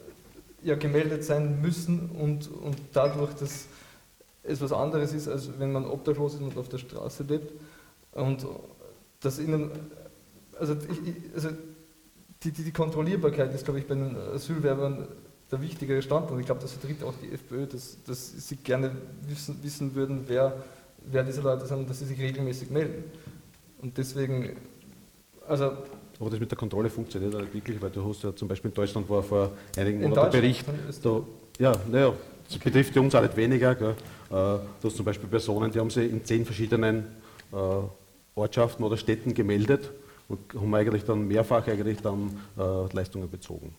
ja gemeldet sein müssen und, und dadurch, dass es was anderes ist, als wenn man obdachlos ist und auf der Straße lebt. Und dass ihnen, also, ich, also die, die, die Kontrollierbarkeit ist, glaube ich, bei den Asylwerbern der wichtigere Standpunkt. Ich glaube, das vertritt auch die FPÖ, dass, dass sie gerne wissen, wissen würden, wer wer diese Leute sind, dass sie sich regelmäßig melden. Und deswegen, also... Aber das mit der Kontrolle funktioniert nicht wirklich, weil du hast ja zum Beispiel in Deutschland war vor einigen Monaten der Bericht, da, ja, naja, das betrifft uns auch nicht weniger, gell. Du hast zum Beispiel Personen, die haben sich in zehn verschiedenen äh, Ortschaften oder Städten gemeldet und haben eigentlich dann mehrfach eigentlich dann äh, Leistungen bezogen.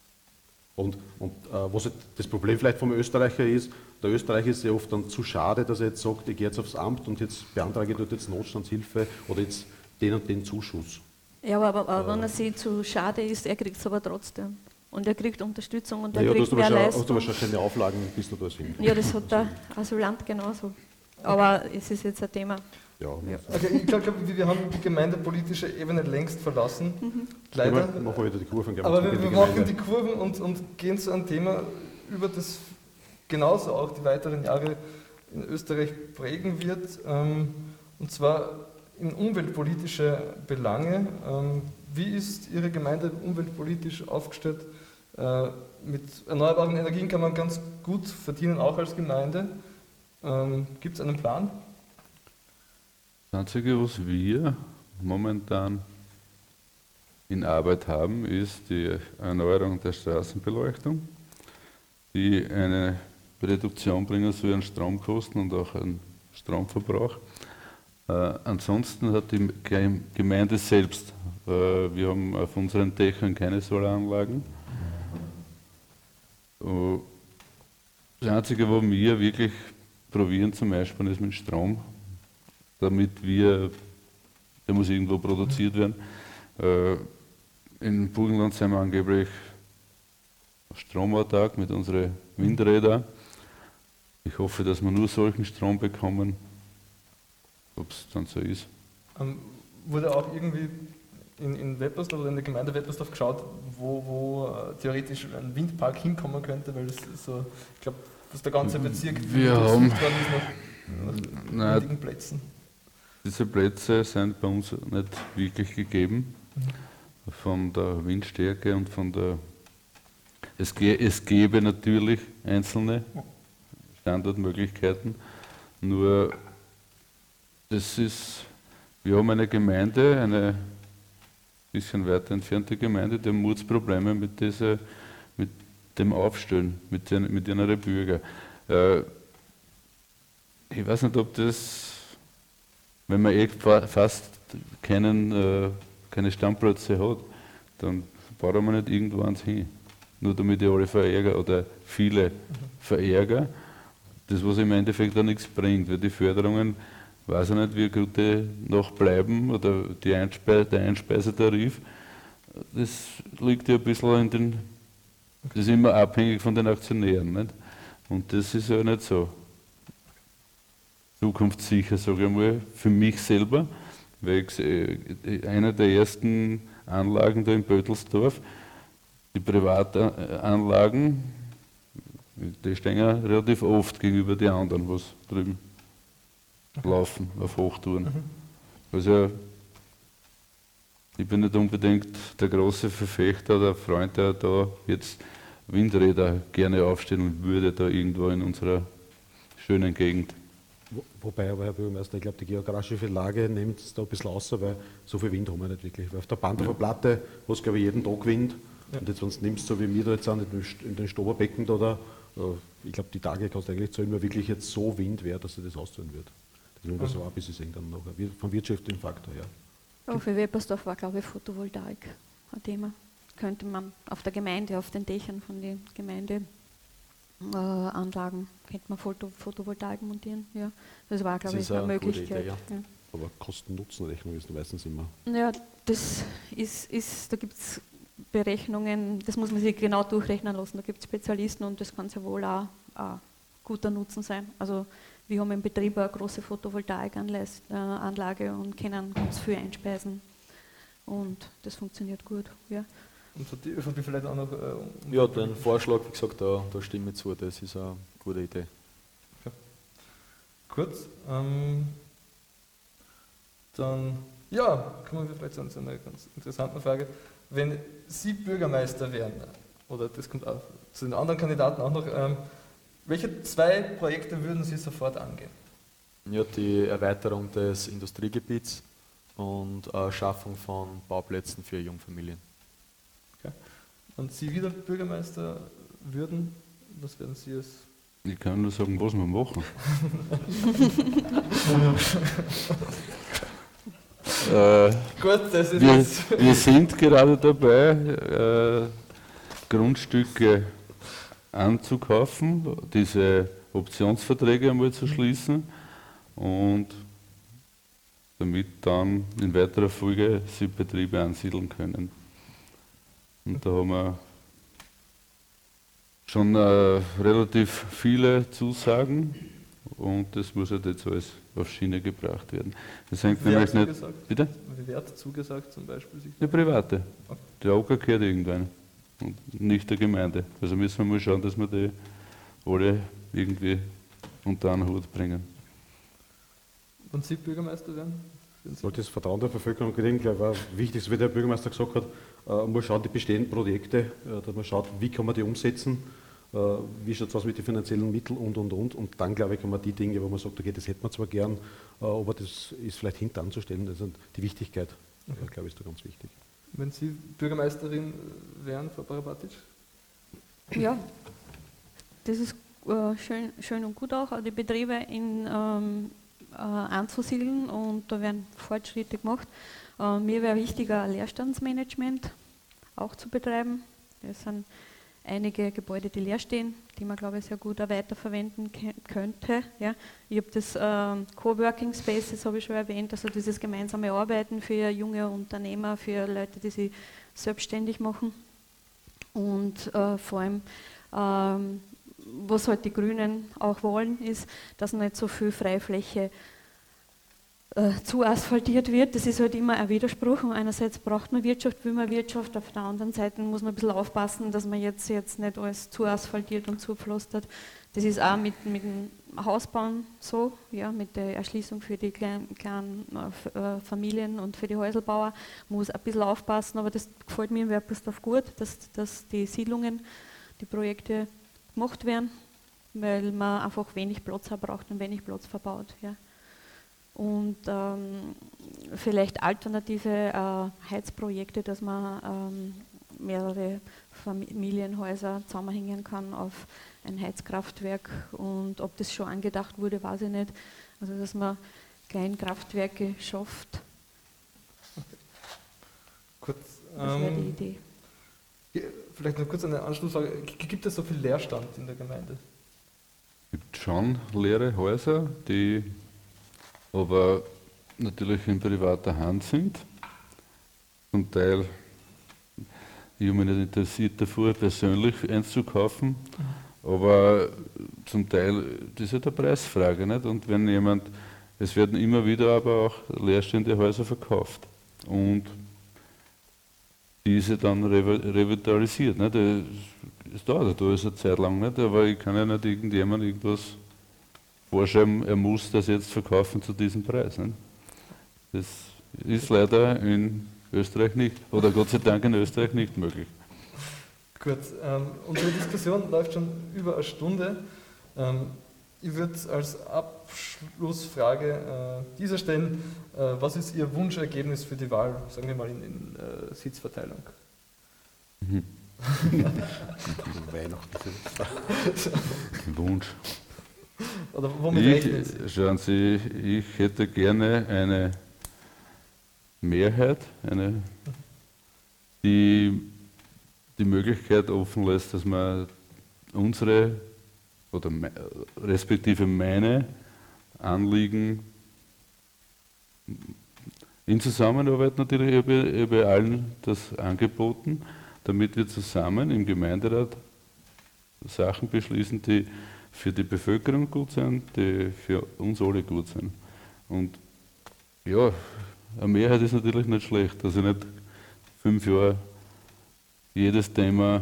Und, und äh, was das Problem vielleicht vom Österreicher ist, der Österreicher ist ja oft dann zu schade, dass er jetzt sagt, ich gehe jetzt aufs Amt und jetzt beantrage ich dort jetzt Notstandshilfe oder jetzt den und den Zuschuss. Ja, aber, aber äh, wenn er sich zu schade ist, er kriegt es aber trotzdem. Und er kriegt Unterstützung und er ja, kriegt mehr Leistung. Hast du wahrscheinlich keine Auflagen, bis du da sind. Ja, das hat der Asylant genauso. Aber es ist jetzt ein Thema. Ja. Ja. Okay, ich glaube, glaub, wir haben die gemeindepolitische Ebene längst verlassen. Mhm. Leider. Ja, machen wir wieder die Kurven. Aber wir, wir machen die Kurven und, und gehen zu einem Thema, über das genauso auch die weiteren Jahre in Österreich prägen wird, ähm, und zwar in umweltpolitische Belange. Ähm, wie ist Ihre Gemeinde umweltpolitisch aufgestellt? Äh, mit erneuerbaren Energien kann man ganz gut verdienen, auch als Gemeinde. Ähm, Gibt es einen Plan? Das Einzige, was wir momentan in Arbeit haben, ist die Erneuerung der Straßenbeleuchtung, die eine Reduktion bringen soll an Stromkosten und auch an Stromverbrauch. Äh, ansonsten hat die Gemeinde selbst, äh, wir haben auf unseren Dächern keine Solaranlagen. Uh, das Einzige, wo wir wirklich probieren zum Beispiel, ist mit Strom, damit wir, der muss irgendwo produziert werden. Äh, in Burgenland sind wir angeblich stromautark mit unseren Windrädern. Ich hoffe, dass wir nur solchen Strom bekommen, ob es dann so ist. Ähm, wurde auch irgendwie in, in Weppersdorf oder in der Gemeinde Weppersdorf geschaut, wo, wo äh, theoretisch ein Windpark hinkommen könnte, weil das so, ich glaube, dass der ganze Bezirk wir haben nach, nach nein, windigen Plätzen. Diese Plätze sind bei uns nicht wirklich gegeben, mhm. von der Windstärke und von der... Es, es gäbe natürlich einzelne Standortmöglichkeiten, nur das ist, wir haben eine Gemeinde, eine bisschen weiter entfernte Gemeinde, die haben Mutsprobleme mit, dieser, mit dem Aufstellen, mit, den, mit ihren Bürgern. Äh, ich weiß nicht, ob das, wenn man eh fast keinen, äh, keine Stammplätze hat, dann baut man nicht irgendwo eins hin. Nur damit ich alle verärgere oder viele verärgere. Das, was im Endeffekt auch nichts bringt, weil die Förderungen, weiß ich nicht, wie gut die noch bleiben oder die Einspe der Einspeisetarif, das liegt ja ein bisschen in den, das ist immer abhängig von den Aktionären. Nicht? Und das ist ja nicht so zukunftssicher, sage ich mal, für mich selber, weil ich, äh, eine der ersten Anlagen da in Böttelsdorf, die Privatanlagen, die stehen ja relativ oft gegenüber den anderen, was drüben okay. laufen auf Hochtouren. Mhm. Also ich bin nicht unbedingt der große Verfechter oder Freund, der da jetzt Windräder gerne aufstellen würde, da irgendwo in unserer schönen Gegend. Wo, wobei aber, Herr Bürgermeister, ich glaube, die geografische Lage nimmt es da ein bisschen raus, weil so viel Wind haben wir nicht wirklich. Weil auf der Bandhofer Platte hast du, glaube ich, jeden Tag Wind. Ja. Und jetzt, wenn du nimmst, so wie wir da jetzt sind, in den Stoberbecken da, da ich glaube, die Tage kannst du eigentlich zählen, weil wirklich jetzt so Wind wäre, dass er das auszahlen wird. Das muss man so ein bisschen sehen dann nachher, vom wirtschaftlichen Faktor her. Ja, für Weppersdorf war, glaube ich, Photovoltaik ein Thema. Könnte man auf der Gemeinde, auf den Dächern von den Gemeindeanlagen, äh, könnte man Foto, Photovoltaik montieren. Ja. Das war, glaube ich, eine, eine Möglichkeit. Idee, ja. Ja. Aber Kosten-Nutzen-Rechnung ist meistens immer. Ja, das ist, ist da gibt es Berechnungen, das muss man sich genau durchrechnen lassen. Da gibt es Spezialisten und das kann sehr wohl auch ein guter Nutzen sein. Also wir haben im Betrieb eine große Photovoltaikanlage und können ganz viel einspeisen. Und das funktioniert gut. Ja. Und von die ÖVP vielleicht auch noch... Äh, ja, den Vorschlag, wie gesagt, da, da stimme ich zu, das ist eine gute Idee. Okay. Gut, ähm, dann, ja, kommen wir vielleicht zu einer ganz interessanten Frage. Wenn Sie Bürgermeister wären, oder das kommt auch zu den anderen Kandidaten auch noch, ähm, welche zwei Projekte würden Sie sofort angehen? Ja, die Erweiterung des Industriegebiets und äh, Schaffung von Bauplätzen für Jungfamilien. Okay. Und Sie wieder Bürgermeister würden, was werden Sie als... Ich kann nur sagen, was wir machen. äh, Gut, das ist wir, jetzt wir sind gerade dabei, äh, Grundstücke anzukaufen, diese Optionsverträge einmal zu schließen und damit dann in weiterer Folge sie Betriebe ansiedeln können. Und da haben wir schon äh, relativ viele Zusagen und das muss halt jetzt alles auf Schiene gebracht werden. Das hängt nämlich nicht. Zugesagt? Bitte? Wer hat zugesagt zum Beispiel? Der Private. Okay. Der A K gehört irgendwann und nicht der Gemeinde. Also müssen wir mal schauen, dass wir die alle irgendwie unter einen Hut bringen. Und Sie Bürgermeister werden? Sollte das Vertrauen der Bevölkerung gewinnen, glaube ich, war wichtig, wie der Bürgermeister gesagt hat, äh, man schaut die bestehenden Projekte, äh, dass man schaut, wie kann man die umsetzen, äh, wie schaut es aus mit den finanziellen Mitteln und, und, und. Und dann, glaube ich, kann man die Dinge, wo man sagt, okay, das hätte man zwar gern, äh, aber das ist vielleicht hintanzustellen. Also die Wichtigkeit, okay. äh, glaube ich, ist da ganz wichtig. Wenn Sie Bürgermeisterin wären, Frau Barabatic? Ja, das ist äh, schön, schön und gut auch, die Betriebe in... Ähm, Äh, anzusiedeln und da werden Fortschritte gemacht. Äh, mir wäre wichtiger, ein Leerstandsmanagement auch zu betreiben. Es sind einige Gebäude, die leer stehen, die man, glaube ich, sehr gut auch weiterverwenden könnte. Ja. Ich habe das äh, Coworking Spaces, habe ich schon erwähnt, also dieses gemeinsame Arbeiten für junge Unternehmer, für Leute, die sich selbstständig machen und äh, vor allem ähm, was halt die Grünen auch wollen, ist, dass nicht so viel Freifläche äh, zu asphaltiert wird. Das ist halt immer ein Widerspruch. Und einerseits braucht man Wirtschaft, will man Wirtschaft, auf der anderen Seite muss man ein bisschen aufpassen, dass man jetzt, jetzt nicht alles zu asphaltiert und zu pflastert. Das ist auch mit, mit dem Hausbauen so, ja, mit der Erschließung für die kleinen, kleinen äh, Familien und für die Häuselbauer. Man muss ein bisschen aufpassen, aber das gefällt mir in Weppersdorf gut, dass, dass die Siedlungen, die Projekte gemacht werden, weil man einfach wenig Platz braucht und wenig Platz verbaut. Ja. Und ähm, vielleicht alternative äh, Heizprojekte, dass man ähm, mehrere Familienhäuser zusammenhängen kann auf ein Heizkraftwerk und ob das schon angedacht wurde, weiß ich nicht. Also dass man Kleinkraftwerke schafft. Okay. Gut, das wäre ähm, die Idee. Vielleicht noch kurz eine Anschlussfrage. Gibt es so viel Leerstand in der Gemeinde? Es gibt schon leere Häuser, die aber natürlich in privater Hand sind. Zum Teil, ich habe mich nicht interessiert davor, persönlich eins zu kaufen, aber zum Teil, das ist halt eine Preisfrage. Nicht? Und wenn jemand es werden immer wieder aber auch leerstehende Häuser verkauft und diese dann revitalisiert. Nicht? Es dauert da ist eine Zeit lang nicht, aber ich kann ja nicht irgendjemand irgendwas vorschreiben, er muss das jetzt verkaufen zu diesem Preis. Nicht? Das ist leider in Österreich nicht, oder Gott sei Dank in Österreich nicht möglich. Gut, ähm, unsere Diskussion läuft schon über eine Stunde. Ähm, ich würde als Abschlussfrage äh, dieser stellen, äh, was ist Ihr Wunschergebnis für die Wahl, sagen wir mal in, in äh, Sitzverteilung? Mhm. Wunsch. Oder womit rechnen Sie? Ich, schauen Sie, ich hätte gerne eine Mehrheit, eine, die die Möglichkeit offen lässt, dass man unsere oder me, respektive meine Anliegen in Zusammenarbeit natürlich über, über allen das angeboten, damit wir zusammen im Gemeinderat Sachen beschließen, die für die Bevölkerung gut sind, die für uns alle gut sind. Und ja, eine Mehrheit ist natürlich nicht schlecht, also nicht fünf Jahre jedes Thema,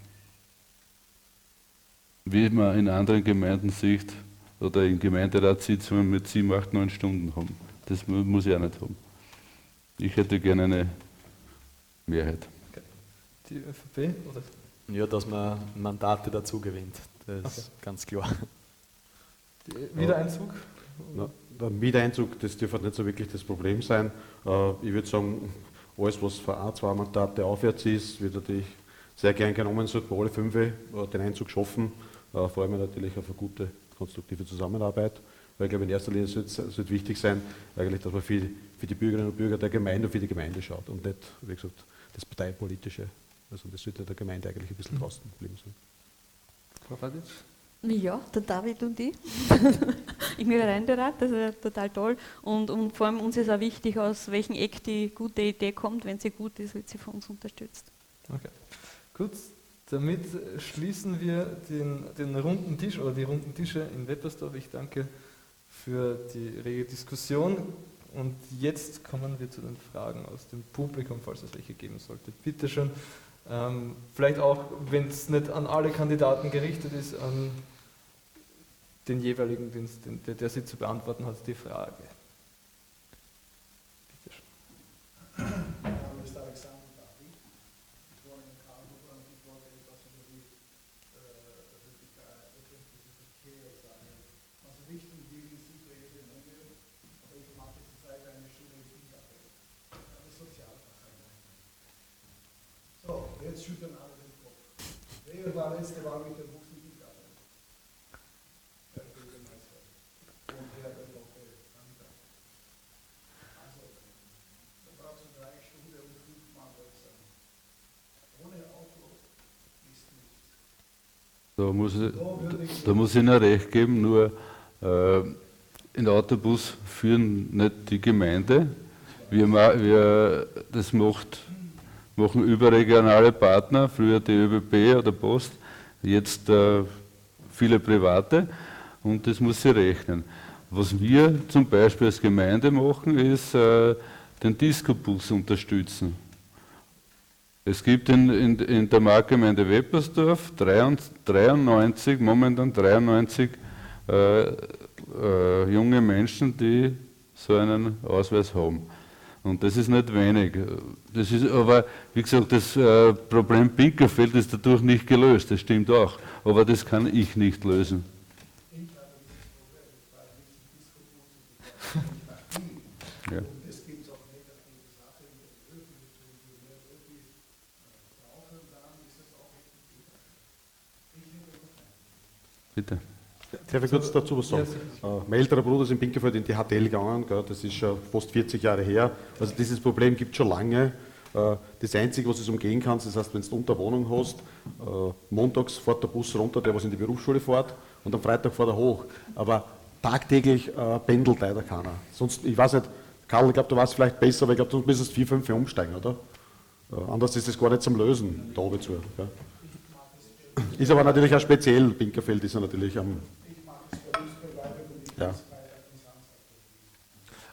wie man in anderen Gemeinden sieht, oder in Gemeinderatssitzungen mit sieben, acht, neun Stunden haben. Das muss ich auch nicht haben. Ich hätte gerne eine Mehrheit. Okay. Die ÖVP? Oder? Ja, dass man Mandate dazu gewinnt, das ist okay. Ganz klar. Die Wiedereinzug? Na, der Wiedereinzug, das dürfte nicht so wirklich das Problem sein. Ich würde sagen, alles, was von ein, zwei Mandate aufwärts ist, wird natürlich sehr gern genommen, sollten wir alle fünf den Einzug schaffen. Vor allem natürlich auf eine gute, konstruktive Zusammenarbeit. Weil ich glaube, in erster Linie sollte es wichtig sein, eigentlich, dass man für, für die Bürgerinnen und Bürger der Gemeinde und für die Gemeinde schaut und nicht, wie gesagt, das Parteipolitische. Also das sollte der Gemeinde eigentlich ein bisschen draußen geblieben sein. Frau Fadic? Ja, der David und ich im Gemeinderat, das ist total toll. Und, und vor allem uns ist auch wichtig, aus welchem Eck die gute Idee kommt. Wenn sie gut ist, wird sie von uns unterstützt. Okay, gut. Damit schließen wir den, den runden Tisch oder die runden Tische in Weppersdorf. Ich danke für die rege Diskussion und jetzt kommen wir zu den Fragen aus dem Publikum, falls es welche geben sollte. Bitte schön, ähm, vielleicht auch, wenn es nicht an alle Kandidaten gerichtet ist, an den jeweiligen, den, der, der sie zu beantworten hat, die Frage. Bitte schön. Jetzt schütteln alle den Kopf. Wer war letzte Wahl mit dem Buchsmittelgabe? Der Bürgermeister. Und der Kandidat. Also, da brauchst du drei Stunden und fünfmal sein. Ohne Auto ist nichts. Da muss ich, da muss ich Ihnen recht geben, nur äh, in Autobus führen nicht die Gemeinde. Wir, wir, das macht machen überregionale Partner, früher die ÖBB oder Post, jetzt äh, viele Private und das muss sie rechnen. Was wir zum Beispiel als Gemeinde machen, ist äh, den Disco-Bus unterstützen. Es gibt in, in, in der Marktgemeinde Weppersdorf dreiundneunzig, momentan dreiundneunzig äh, äh, junge Menschen, die so einen Ausweis haben. Und das ist nicht wenig. Das ist aber, wie gesagt, das äh, Problem Pinkerfeld ist dadurch nicht gelöst, das stimmt auch. Aber das kann ich nicht lösen. Ja. Bitte. Darf ich kurz dazu was sagen? Ja, uh, mein älterer Bruder ist in Pinkerfeld in die H T L gegangen, gell, das ist schon fast vierzig Jahre her. Also dieses Problem gibt es schon lange. Uh, das Einzige, was du umgehen kannst, das heißt, wenn du unter Wohnung hast, uh, montags fährt der Bus runter, der was in die Berufsschule fährt, und am Freitag fährt er hoch. Aber tagtäglich uh, pendelt leider keiner. Sonst, ich weiß nicht, Karl, ich glaube, du weißt vielleicht besser, aber ich glaube, du müsstest vier, fünf umsteigen, oder? Uh, anders ist das gar nicht zum Lösen, da oben zu. Gell? Ist aber natürlich auch speziell, Pinkerfeld ist ja natürlich am... Ja.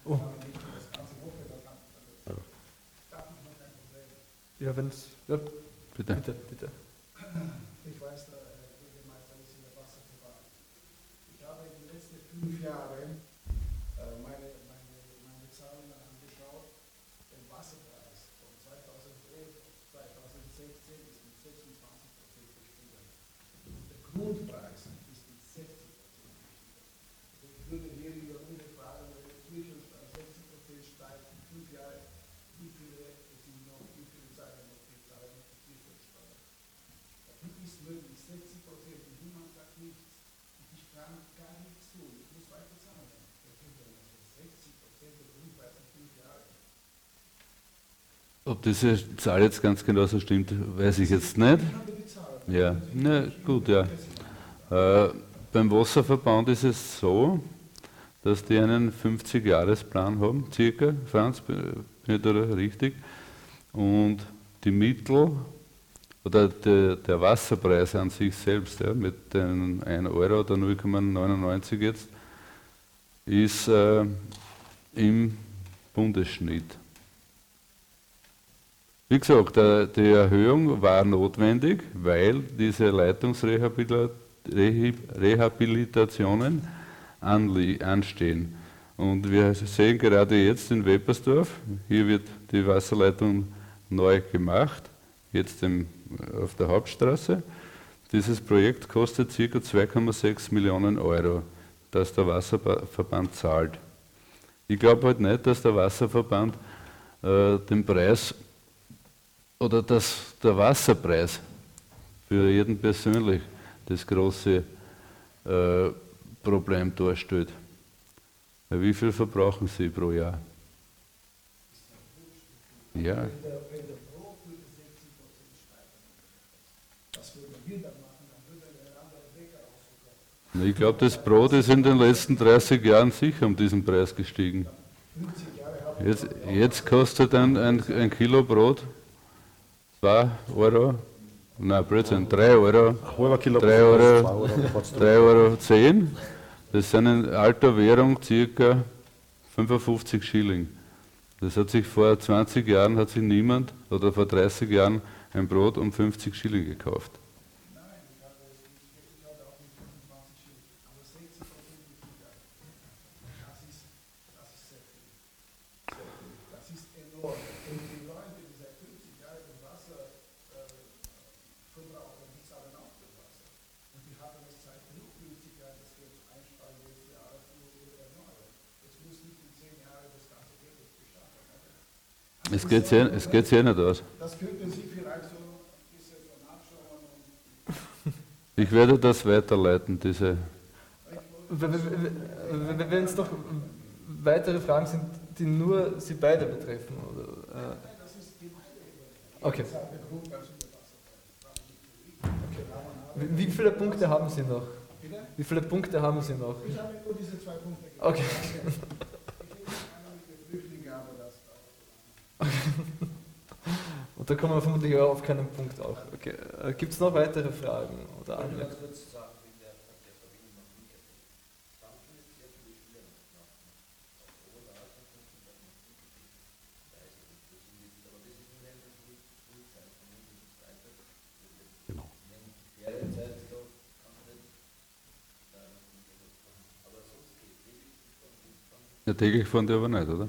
Oh. Das ganze Woche, da kann Ja. darf ich noch ein Problem. Ja, wenn's. Ja, Bitte. bitte, bitte. Ich weiß, der Herr Bürgermeister ist in der Wasserverwaltung. Ich habe in den letzten fünf Jahren äh, meine, meine, meine Zahlen angeschaut. Der Wasserpreis von zweitausendelf auf zweitausendsechzehn ist mit sechsundzwanzig Prozent gestiegen. Der Grundpreis ist mit sechzig Prozent gestiegen. Also ich würde hier in der Runde fragen, wenn der Zwischenstand sechzig Prozent steigt in fünf Jahren, wie viele sind noch, wie viele Zahlen noch die Zahlen noch die Zwischenstand? Wie ist möglich, sechzig Prozent, und niemand sagt nichts. Und ich kann gar nichts tun. Ich muss weiter zahlen. sechzig Prozent der Grundpreis in fünf Jahren. Ob diese Zahl jetzt ganz genau so stimmt, weiß ich jetzt nicht. Ich habe die Zahl. Ja, na gut, ja. Äh, beim Wasserverband ist es so, dass die einen fünfzig-Jahres-Plan haben, circa, Franz, bin ich da richtig? Und die Mittel oder der, der Wasserpreis an sich selbst, ja, mit den ein Euro oder null Komma neunundneunzig jetzt, ist äh, im Bundesschnitt. Wie gesagt, äh, die Erhöhung war notwendig, weil diese Leitungsrehabilitationen anstehen. Und wir sehen gerade jetzt in Weppersdorf, hier wird die Wasserleitung neu gemacht, jetzt im, auf der Hauptstraße. Dieses Projekt kostet ca. zwei Komma sechs Millionen Euro, das der Wasserverband zahlt. Ich glaube halt nicht, dass der Wasserverband äh, den Preis oder dass der Wasserpreis für jeden persönlich das große äh, Problem darstellt. Wie viel verbrauchen Sie pro Jahr? Ja. Wenn der, wenn der Brot würde sechzig Prozent steigen, was würden wir dann machen? Dann würde ein anderer Bäcker ausverkaufen. Ich glaube, das Brot ist in den letzten dreißig Jahren sicher um diesen Preis gestiegen. fünfzig Jahre haben Jetzt, jetzt kostet ein, ein, ein Kilo Brot zwei Euro, nein, Blödsinn, drei Euro, Ein halber Kilo drei Brot, Euro, zwei Euro, da fährt's drüber. drei Euro zehn. Das sind in alter Währung ca. fünfundfünfzig Schilling. Das hat sich vor zwanzig Jahren hat sich niemand oder vor dreißig Jahren ein Brot um fünfzig Schilling gekauft. Nein, ich habe es nicht, ich habe auch nicht fünfundzwanzig Schilling, aber sechzig Prozent ist egal. Das ist, das ist sehr viel. Sehr viel. Das ist enorm. Und die Leute, die seit fünfzig Jahren das Wasser äh, verbrauchen, die zahlen auch das Wasser. Und die haben es Zeit genug, fünfzig Jahre das Geld zu einsparen, jedes Jahr oder erneuern. Es muss nicht in zehn Jahren das ganze Geld beschaffen. Es geht sehr, es geht sehr nicht aus. Das könnten Sie vielleicht so ein bisschen von abschauen und Ich werde das weiterleiten, diese. Wenn es noch weitere Fragen sind, die nur Sie beide betreffen, oder? Äh, okay. Okay. Wie wie viele Punkte haben Sie noch? Wie viele Punkte haben Sie noch? ich habe nur diese zwei Punkte gegeben. Okay. Ich nehme einmal mit den Flüchtlingen, aber das dauert. Und da kommen wir vermutlich auch auf keinen Punkt auch. Okay. Äh, Gibt es noch weitere Fragen oder Anmerkungen? Genau. Ja, täglich fahren die aber nicht, oder?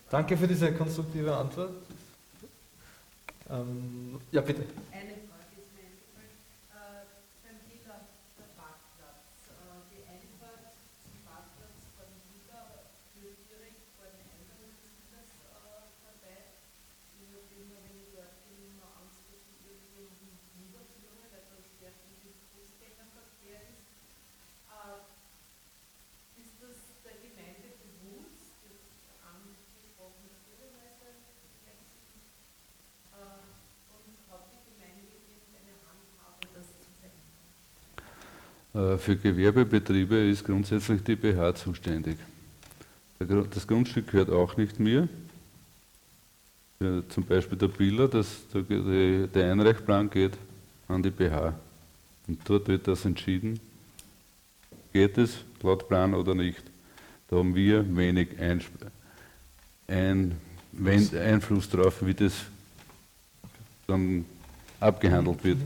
Danke für diese konstruktive Antwort. Ähm, ja, bitte. Eine Frage ist mir eingefallen. Äh, beim Villa, der Parkplatz. Äh, die Einfahrt zum Parkplatz vor dem Villa führt direkt vor den Eingang des Villas äh, vorbei. Ich habe immer, wenn ich dort bin, immer Angst, dass ich irgendwie niederführe, weil da sehr viel Fußgängerverkehr ist. Äh, ist das der Gemeinde bewusst, das angesprochene Bürgermeister? Für Gewerbebetriebe ist grundsätzlich die B H zuständig. Das Grundstück gehört auch nicht mir. Zum Beispiel der Biller, das, der Einreichplan geht an die B H. Und dort wird das entschieden, geht es laut Plan oder nicht. Da haben wir wenig Einsp- ein, Einfluss drauf, wie das dann abgehandelt wird.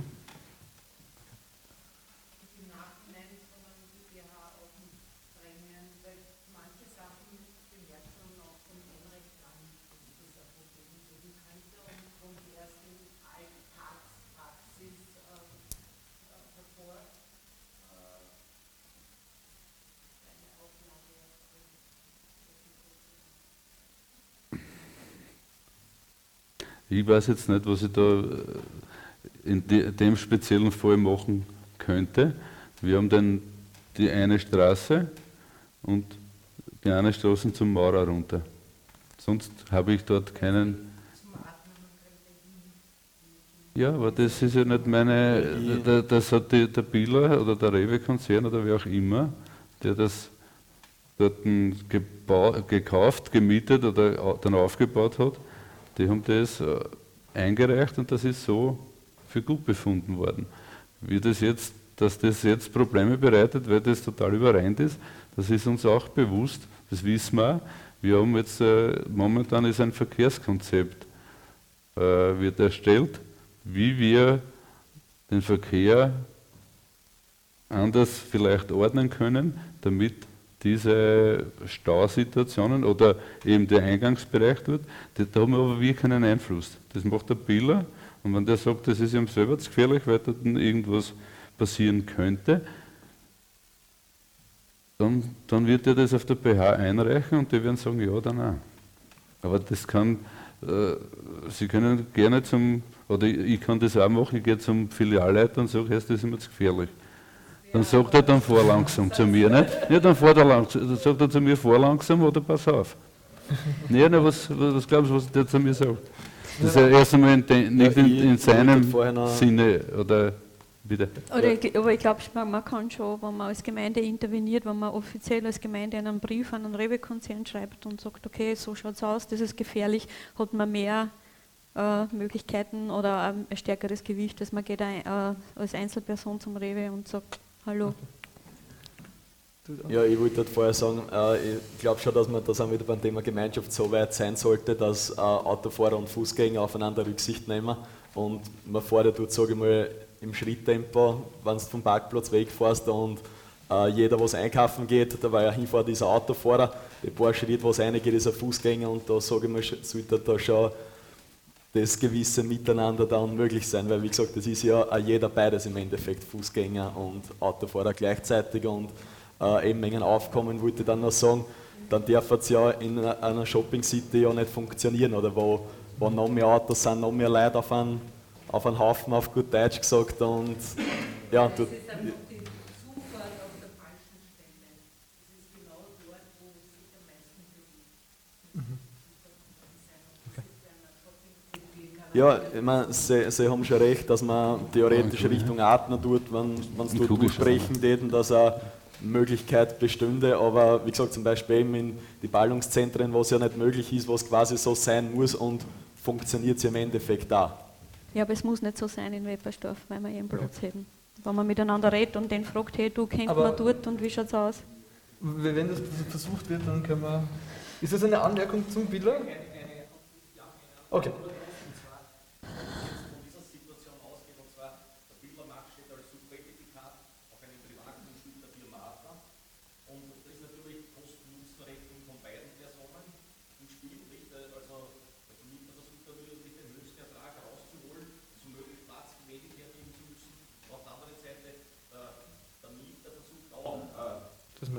Ich weiß jetzt nicht, was ich da in dem speziellen Fall machen könnte. Wir haben dann die eine Straße und die eine Straße zum Maurer runter. Sonst habe ich dort keinen. Ja, aber das ist ja nicht meine. Das hat die, der Biller oder der Rewe-Konzern oder wer auch immer, der das dort gebaut, gekauft, gemietet oder dann aufgebaut hat. Die haben das eingereicht und das ist so für gut befunden worden. Wie das jetzt, dass das jetzt Probleme bereitet, weil das total überrennt ist, das ist uns auch bewusst, das wissen wir auch. Wir haben jetzt, äh, momentan ist ein Verkehrskonzept, äh, wird erstellt, wie wir den Verkehr anders vielleicht ordnen können, damit diese Stausituationen oder eben der Eingangsbereich dort, da haben wir aber wir keinen Einfluss. Das macht der Biller und wenn der sagt, das ist ihm selber zu gefährlich, weil dort irgendwas passieren könnte, dann, dann wird er das auf der B H einreichen und die werden sagen, ja oder nein. Aber das kann, äh, Sie können gerne zum, oder ich, ich kann das auch machen, ich gehe zum Filialleiter und sage, das ist mir zu gefährlich. Dann sagt er, dann fahr langsam zu mir. Nicht? Ja, dann fährt er langsam. Dann sagt er zu mir, fahr langsam oder pass auf. Nee, na, was, was glaubst du, was der zu mir sagt? Das ist ja erst einmal in de, nicht in, in seinem Sinne. Oder bitte. Oder ich, aber ich glaube, man kann schon, wenn man als Gemeinde interveniert, wenn man offiziell als Gemeinde einen Brief an einen Rewe-Konzern schreibt und sagt, okay, so schaut es aus, das ist gefährlich, hat man mehr äh, Möglichkeiten oder ein stärkeres Gewicht, dass man geht ein, äh, als Einzelperson zum Rewe und sagt, hallo. Ja, ich wollte halt vorher sagen, äh, ich glaube schon, dass man das auch wieder beim Thema Gemeinschaft so weit sein sollte, dass äh, Autofahrer und Fußgänger aufeinander Rücksicht nehmen und man fährt ja dort, sage ich mal, im Schritttempo, wenn du vom Parkplatz wegfährst und äh, jeder, was einkaufen geht, da war ja hinfahrt, ist ein Autofahrer, die paar Schritte, was reingeht, ist ein Fußgänger und da, sage ich mal, sollte da schon das gewisse Miteinander dann möglich sein, weil wie gesagt, das ist ja jeder beides im Endeffekt, Fußgänger und Autofahrer gleichzeitig und äh, eben wegen Aufkommen wollte ich dann noch sagen, dann darf es ja in einer Shopping City ja nicht funktionieren, oder wo, wo noch mehr Autos sind, noch mehr Leute auf einen, auf einen Haufen, auf gut Deutsch gesagt und ja, du, ja, ich meine, sie, sie haben schon recht, dass man theoretisch Richtung Adner tut, wenn es dort durchbrechen geht und dass eine Möglichkeit bestünde, aber wie gesagt, zum Beispiel eben in die Ballungszentren, wo es ja nicht möglich ist, was quasi so sein muss und funktioniert es im Endeffekt auch. Ja, aber es muss nicht so sein in Weppersdorf, weil wir eben Platz hätten. Wenn man miteinander redet und den fragt, hey, du kennt man dort und wie schaut es aus? Wenn das versucht wird, dann können wir... Ist das eine Anmerkung zum Biller? Okay. Und das ist natürlich Kosten-Nutzen-Rechnung von beiden Personen im Spiel, nicht?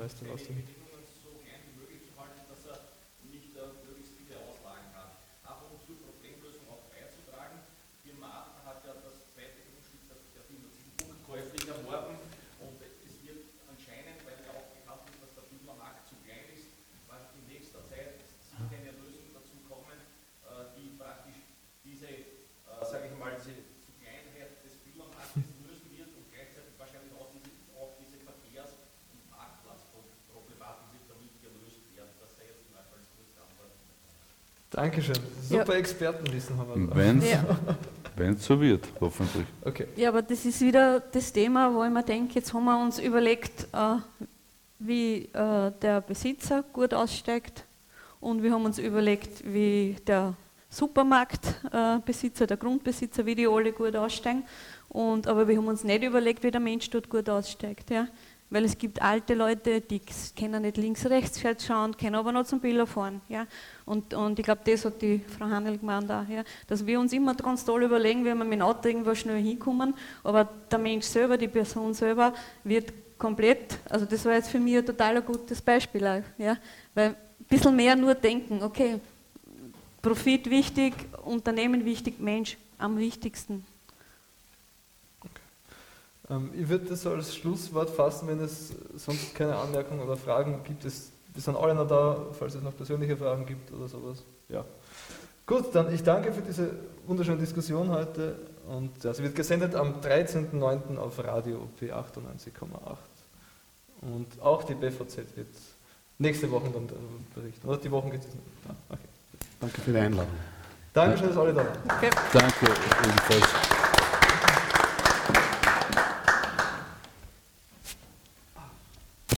Bürgermeister ausdrücken. Dankeschön. Super Ja. Expertenwissen haben wir. Wenn es Ja. so wird, hoffentlich. Okay. Ja, aber das ist wieder das Thema, wo ich mir denke, jetzt haben wir uns überlegt, äh, wie äh, der Besitzer gut aussteigt und wir haben uns überlegt, wie der Supermarktbesitzer, äh, Besitzer, der Grundbesitzer, wie die alle gut aussteigen. Und, aber wir haben uns nicht überlegt, wie der Mensch dort gut aussteigt. Ja? Weil es gibt alte Leute, die können nicht links, rechts schauen, können aber noch zum Biller fahren. Ja? Und, und ich glaube, das hat die Frau Hanel gemeint auch, ja? Dass wir uns immer ganz toll überlegen, wie wir mit dem Auto irgendwo schnell hinkommen, aber der Mensch selber, die Person selber, wird komplett, also das war jetzt für mich ein total ein gutes Beispiel auch, ja? Weil ein bisschen mehr nur denken, okay, Profit wichtig, Unternehmen wichtig, Mensch am wichtigsten. Ähm, ich würde das als Schlusswort fassen, wenn es sonst keine Anmerkungen oder Fragen gibt. Es, wir sind alle noch da, falls es noch persönliche Fragen gibt oder sowas. Ja. Gut, dann ich danke für diese wunderschöne Diskussion heute. Und ja, sie wird gesendet am dreizehnten neunten auf Radio O P achtundneunzig Komma acht. Und auch die B V Z wird nächste Woche dann berichten. Oder die Wochen geht es nicht. Ah, okay. Danke für die Einladung. Dankeschön, dass alle da waren. Okay. Danke. ebenfalls.